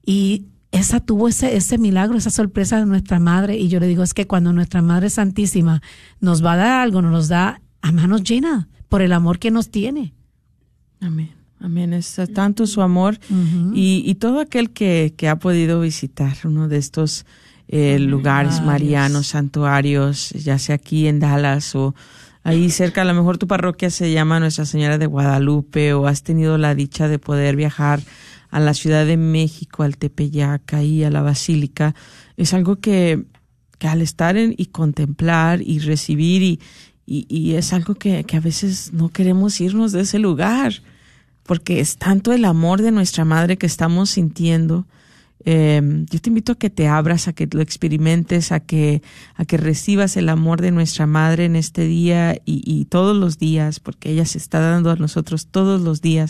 y esa tuvo ese, ese milagro, esa sorpresa de nuestra madre. Y yo le digo, es que cuando nuestra Madre Santísima nos va a dar algo, nos los da a manos llenas, por el amor que nos tiene. Amén. Amén. Es tanto su amor. Uh-huh. y, y todo aquel que, que ha podido visitar uno de estos eh, lugares marianos, santuarios, ya sea aquí en Dallas o ahí cerca, a lo mejor tu parroquia se llama Nuestra Señora de Guadalupe, o has tenido la dicha de poder viajar a la Ciudad de México, al Tepeyac, ahí a la Basílica. Es algo que, que al estar en, y contemplar y recibir, y, y, y es algo que, que a veces no queremos irnos de ese lugar, porque es tanto el amor de nuestra Madre que estamos sintiendo. Eh, yo te invito a que te abras, a que lo experimentes, a que, a que recibas el amor de nuestra Madre en este día y, y todos los días, porque ella se está dando a nosotros todos los días,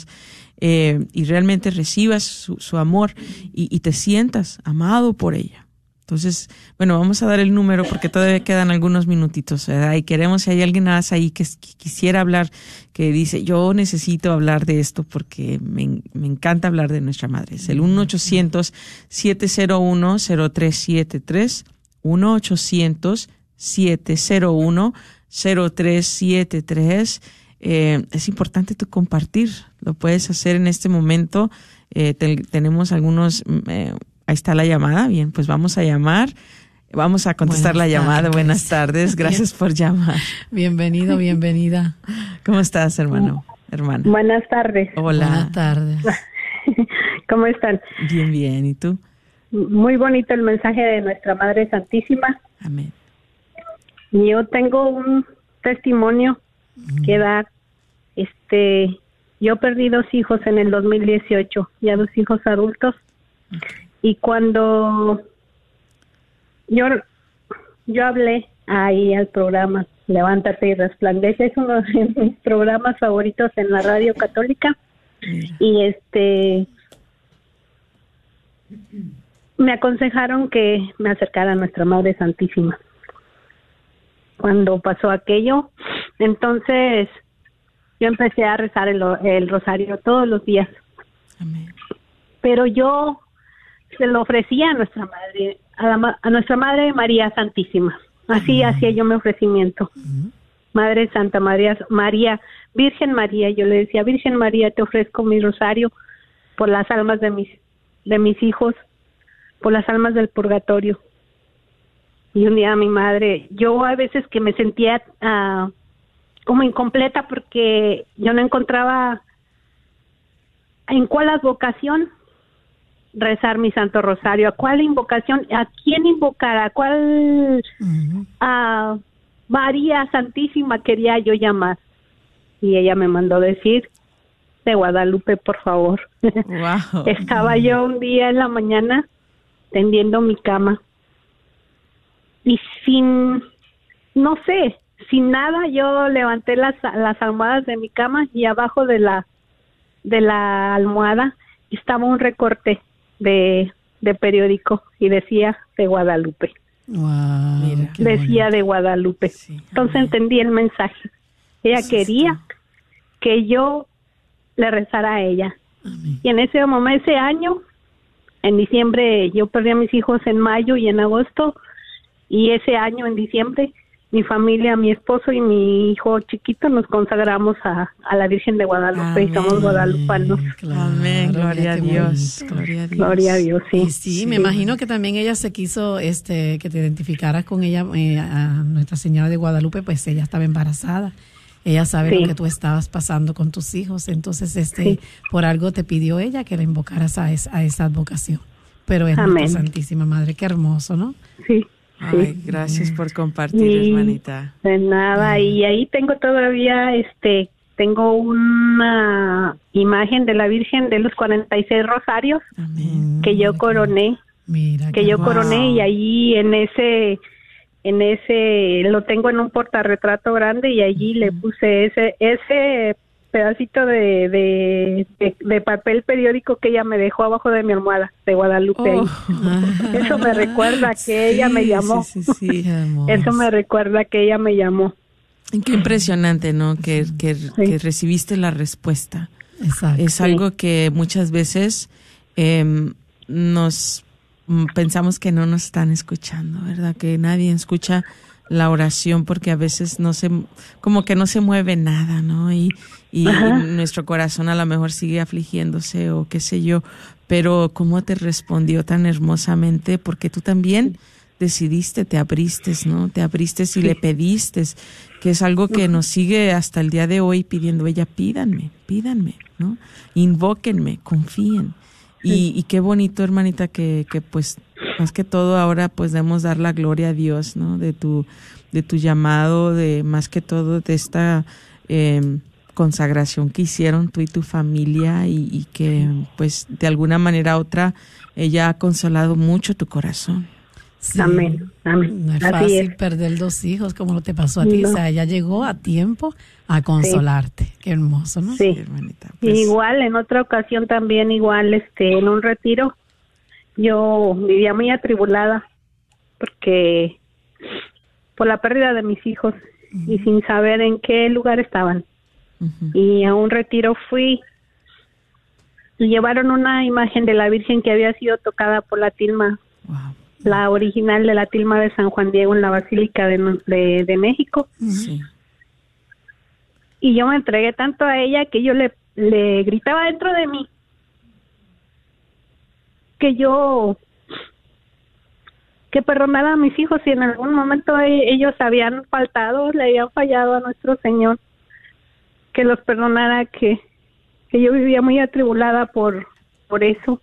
eh, y realmente recibas su, su amor y, y te sientas amado por ella. Entonces, bueno, vamos a dar el número porque todavía quedan algunos minutitos, ¿verdad? Y queremos, si hay alguien más ahí que, que quisiera hablar, que dice, yo necesito hablar de esto porque me, me encanta hablar de nuestra Madre. Es el uno ochocientos, siete cero uno, cero tres siete tres, uno ochocientos, siete cero uno, cero tres siete tres. Eh, es importante tu compartir, lo puedes hacer en este momento. Eh, te, tenemos algunos... Eh, Ahí está la llamada. Bien, pues vamos a llamar. Vamos a contestar Buenas la llamada. Tardes. Buenas tardes. Gracias por llamar. Bienvenido, bienvenida. ¿Cómo estás, hermano? Hermana. Buenas tardes. Hola. Buenas tardes. ¿Cómo están? Bien, bien. ¿Y tú? Muy bonito el mensaje de nuestra Madre Santísima. Amén. Yo tengo un testimonio mm. que dar. Este, yo perdí dos hijos en el dos mil dieciocho, ya dos hijos adultos. Okay. Y cuando yo yo hablé ahí al programa Levántate y Resplandece, es uno de mis programas favoritos en la radio católica. Mira. Y este me aconsejaron que me acercara a nuestra Madre Santísima cuando pasó aquello. Entonces yo empecé a rezar el, el rosario todos los días. Amén. Pero yo se lo ofrecía a nuestra madre, a, la, a nuestra Madre María Santísima. Así uh-huh. hacía yo mi ofrecimiento. Uh-huh. Madre Santa María, María, Virgen María, yo le decía, Virgen María, te ofrezco mi rosario por las almas de mis, de mis hijos, por las almas del purgatorio. Y un día mi madre, yo a veces que me sentía uh, como incompleta porque yo no encontraba en cuál advocación rezar mi Santo Rosario, a cuál invocación, a quién invocar, a cuál uh-huh. a María Santísima quería yo llamar. Y ella me mandó decir, de Guadalupe, por favor. Wow. Estaba yo un día en la mañana tendiendo mi cama y sin, no sé, sin nada, yo levanté las, las almohadas de mi cama y abajo de la de la almohada estaba un recorte de, de periódico y decía de Guadalupe. Wow, Mira, decía bonito. De Guadalupe. Sí, entonces amén. Entendí el mensaje. Ella sí, quería está. Que yo le rezara a ella. Amén. Y en ese momento, ese año, En diciembre yo perdí a mis hijos en mayo y en agosto, y ese año en diciembre mi familia, mi esposo y mi hijo chiquito nos consagramos a, a la Virgen de Guadalupe. Amén. Y somos guadalupanos. Claro, Amén, gloria a Dios, gloria a Dios. Gloria a Dios, sí. Y sí, sí, me imagino que también ella se quiso este que te identificaras con ella, eh, a Nuestra Señora de Guadalupe, pues ella estaba embarazada. Ella sabe sí. lo que tú estabas pasando con tus hijos, entonces este sí. por algo te pidió ella que la invocaras a, es, a esa advocación. Pero es Amén. Nuestra Santísima Madre, qué hermoso, ¿no? Sí. Ay, sí. gracias por compartir, y, hermanita. De nada, mm. y ahí tengo todavía, este, tengo una imagen de la Virgen de los cuarenta y seis rosarios. Amén. Que yo coroné, Mira, que yo wow. coroné, y ahí en ese... En ese, lo tengo en un portarretrato grande, y allí uh-huh. le puse ese ese pedacito de, de, de, de papel periódico que ella me dejó abajo de mi almohada de Guadalupe. Oh. Ahí. Eso me recuerda que sí, ella me llamó. Sí, sí, sí. Eso me recuerda que ella me llamó. Qué impresionante, ¿no? Que, que, sí. que recibiste la respuesta. Exacto. Es algo sí. que muchas veces eh, nos... pensamos que no nos están escuchando, ¿verdad? Que nadie escucha la oración porque a veces no se, como que no se mueve nada, ¿no? Y, y, y nuestro corazón a lo mejor sigue afligiéndose o qué sé yo, pero cómo te respondió tan hermosamente, porque tú también decidiste, te abriste, ¿no? Te abriste y sí. le pediste, que es algo que nos sigue hasta el día de hoy pidiendo ella, pídanme, pídanme, ¿no? Invóquenme, confíen. Y, y qué bonito, hermanita, que, que pues más que todo ahora pues debemos dar la gloria a Dios, ¿no? De tu de tu llamado, de más que todo de esta eh, consagración que hicieron tú y tu familia, y, y que pues de alguna manera u otra ella ha consolado mucho tu corazón. Sí. Amén, amén. No es Así fácil es. perder dos hijos como lo te pasó a ti. No. O sea, ella llegó a tiempo a consolarte. Sí. Qué hermoso, ¿no? Sí, sí, hermanita. Pues, igual, en otra ocasión también, igual, este, en un retiro, yo vivía muy atribulada porque por la pérdida de mis hijos uh-huh. y sin saber en qué lugar estaban. Uh-huh. Y a un retiro fui y llevaron una imagen de la Virgen que había sido tocada por la tilma. Wow. La original de la tilma de San Juan Diego en la Basílica de, de, de México. Sí. Y yo me entregué tanto a ella que yo le, le gritaba dentro de mí que yo, que perdonara a mis hijos si en algún momento ellos habían faltado, le habían fallado a nuestro Señor, que los perdonara, que, que yo vivía muy atribulada por, por eso.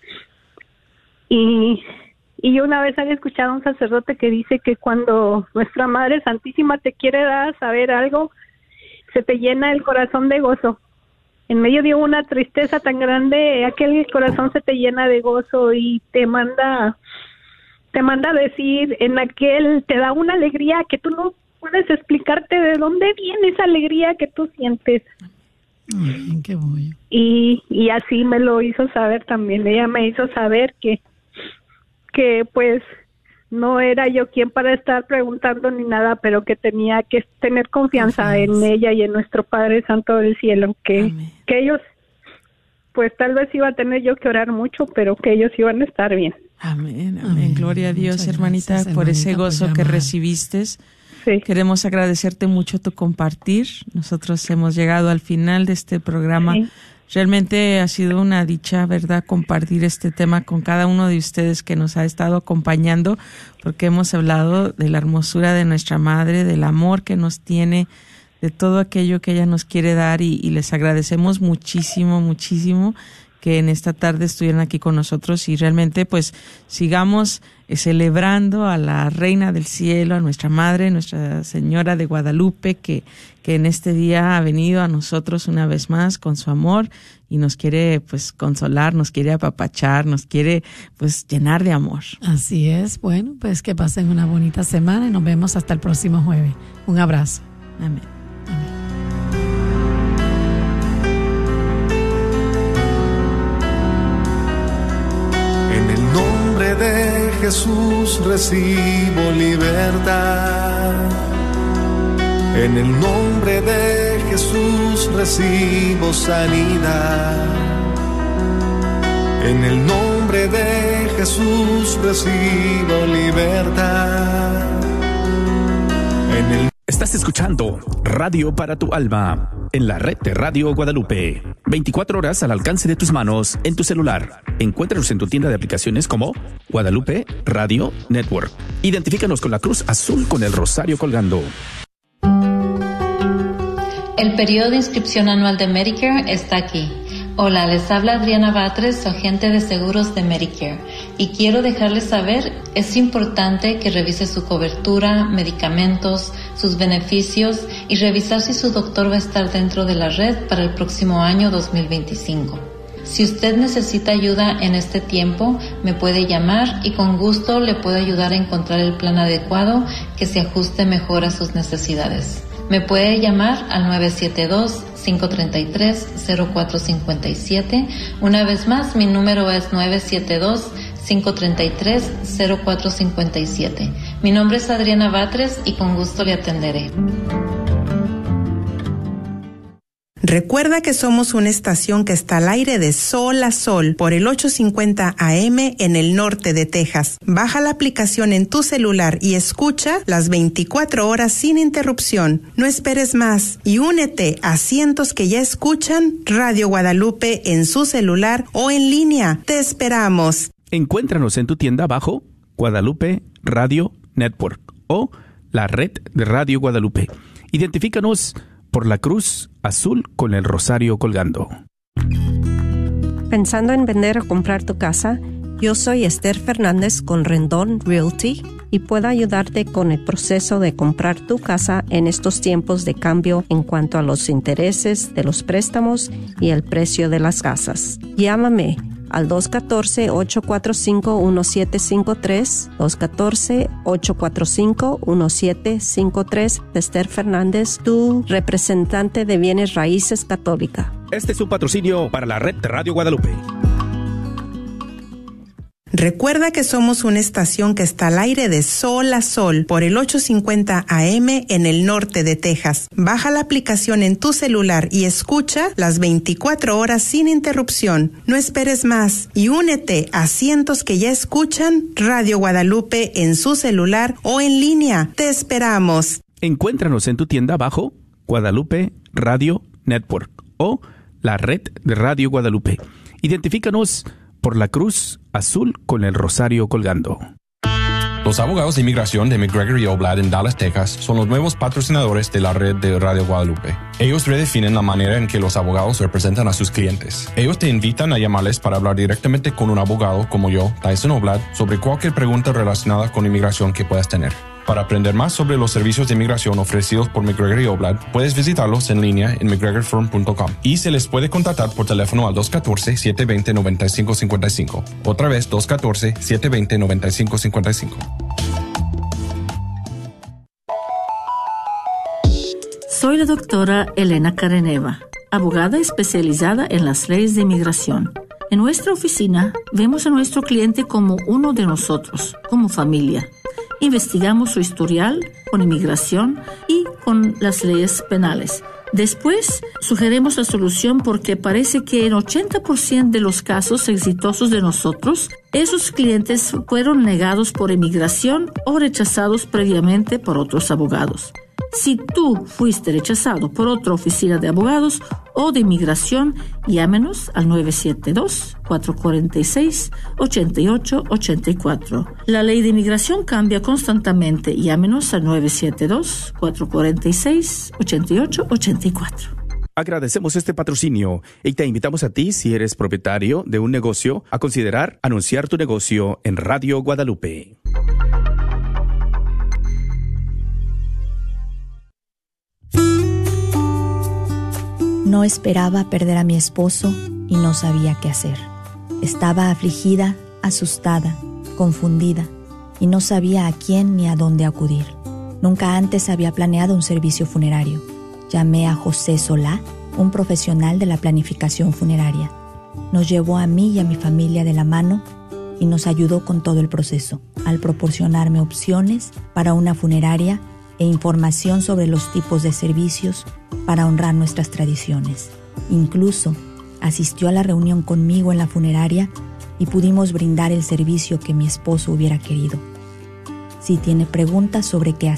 Y... Y yo una vez había escuchado a un sacerdote que dice que cuando nuestra Madre Santísima te quiere dar a saber algo, se te llena el corazón de gozo. En medio de una tristeza tan grande, aquel corazón se te llena de gozo y te manda, te manda a decir, en aquel, te da una alegría que tú no puedes explicarte de dónde viene esa alegría que tú sientes. Ay, qué bueno. Y, y así me lo hizo saber también. Ella me hizo saber que que pues no era yo quien para estar preguntando ni nada, pero que tenía que tener confianza Confianza. en ella y en nuestro Padre Santo del Cielo, que, que ellos, pues tal vez iba a tener yo que orar mucho, pero que ellos iban a estar bien. Amén, amén. amén. Gloria a Dios, Muchas hermanita, gracias, por hermanita, ese gozo por que recibiste. Sí. Queremos agradecerte mucho tu compartir. Nosotros hemos llegado al final de este programa. Sí. Realmente ha sido una dicha, ¿verdad?, compartir este tema con cada uno de ustedes que nos ha estado acompañando, porque hemos hablado de la hermosura de nuestra Madre, del amor que nos tiene, de todo aquello que ella nos quiere dar, y, y les agradecemos muchísimo, muchísimo que en esta tarde estuvieran aquí con nosotros, y realmente pues sigamos eh, celebrando a la Reina del Cielo, a nuestra Madre, Nuestra Señora de Guadalupe, que, que en este día ha venido a nosotros una vez más con su amor y nos quiere pues consolar, nos quiere apapachar, nos quiere pues llenar de amor. Así es. Bueno, pues que pasen una bonita semana y nos vemos hasta el próximo jueves. Un abrazo. Amén. Amén. De Jesús recibo libertad. En el nombre de Jesús recibo sanidad. En el nombre nombre de Jesús recibo libertad. En el Estás escuchando Radio para tu Alma en la red de Radio Guadalupe. veinticuatro horas al alcance de tus manos en tu celular. Encuéntranos en tu tienda de aplicaciones como Guadalupe Radio Network. Identifícanos con la cruz azul con el rosario colgando. El periodo de inscripción anual de Medicare está aquí. Hola, les habla Adriana Batres, su agente de seguros de Medicare, y quiero dejarles saber, es importante que revise su cobertura, medicamentos, sus beneficios y revisar si su doctor va a estar dentro de la red para el próximo año dos mil veinticinco. Si usted necesita ayuda en este tiempo, me puede llamar y con gusto le puedo ayudar a encontrar el plan adecuado que se ajuste mejor a sus necesidades. Me puede llamar al nueve siete dos, cinco tres tres, cero cuatro cinco siete. Una vez más, mi número es nueve siete dos, cinco tres tres, cero cuatro cinco siete. Mi nombre es Adriana Batres y con gusto le atenderé. Recuerda que somos una estación que está al aire de sol a sol por el ochocientos cincuenta A M en el norte de Texas. Baja la aplicación en tu celular y escucha las veinticuatro horas sin interrupción. No esperes más y únete a cientos que ya escuchan Radio Guadalupe en su celular o en línea. Te esperamos. Encuéntranos en tu tienda bajo Guadalupe Radio Network o la red de Radio Guadalupe. Identifícanos por la cruz azul con el rosario colgando. ¿Pensando en vender o comprar tu casa? Yo soy Esther Fernández con Rendón Realty y puedo ayudarte con el proceso de comprar tu casa en estos tiempos de cambio en cuanto a los intereses de los préstamos y el precio de las casas. Llámame al dos uno cuatro, ocho cuatro cinco, uno siete cinco tres, dos uno cuatro, ocho cuatro cinco, uno siete cinco tres. Esther Fernández, tu representante de bienes raíces católica. Este es un patrocinio para la red de Radio Guadalupe. Recuerda que somos una estación que está al aire de sol a sol por el ochocientos cincuenta A M en el norte de Texas. Baja la aplicación en tu celular y escucha las veinticuatro horas sin interrupción. No esperes más y únete a cientos que ya escuchan Radio Guadalupe en su celular o en línea. Te esperamos. Encuéntranos en tu tienda bajo Guadalupe Radio Network o la red de Radio Guadalupe. Identifícanos por la cruz azul con el rosario colgando. Los abogados de inmigración de McGregor y Oblad en Dallas, Texas, son los nuevos patrocinadores de la red de Radio Guadalupe. Ellos redefinen la manera en que los abogados representan a sus clientes. Ellos te invitan a llamarles para hablar directamente con un abogado como yo, Tyson Oblad, sobre cualquier pregunta relacionada con inmigración que puedas tener. Para aprender más sobre los servicios de inmigración ofrecidos por McGregor y Oblad, puedes visitarlos en línea en mcgregor firm punto com y se les puede contactar por teléfono al dos uno cuatro, siete dos cero, nueve cinco cinco cinco. Otra vez, dos uno cuatro, siete dos cero, nueve cinco cinco cinco. Soy la doctora Elena Careneva, abogada especializada en las leyes de inmigración. En nuestra oficina vemos a nuestro cliente como uno de nosotros, como familia. Investigamos su historial con inmigración y con las leyes penales. Después, sugerimos la solución porque parece que en ochenta por ciento de los casos exitosos de nosotros, esos clientes fueron negados por inmigración o rechazados previamente por otros abogados. Si tú fuiste rechazado por otra oficina de abogados o de inmigración, llámenos al nueve siete dos, cuatro cuatro seis, ocho ocho ocho cuatro. La ley de inmigración cambia constantemente. Llámenos al nueve siete dos, cuatro cuatro seis, ocho ocho ocho cuatro. Agradecemos este patrocinio y te invitamos a ti, si eres propietario de un negocio, a considerar anunciar tu negocio en Radio Guadalupe. No esperaba perder a mi esposo y no sabía qué hacer. Estaba afligida, asustada, confundida y no sabía a quién ni a dónde acudir. Nunca antes había planeado un servicio funerario. Llamé a José Solá, un profesional de la planificación funeraria. Nos llevó a mí y a mi familia de la mano y nos ayudó con todo el proceso, al proporcionarme opciones para una funeraria e información sobre los tipos de servicios para honrar nuestras tradiciones. Incluso asistió a la reunión conmigo en la funeraria y pudimos brindar el servicio que mi esposo hubiera querido. Si tiene preguntas sobre qué hacer,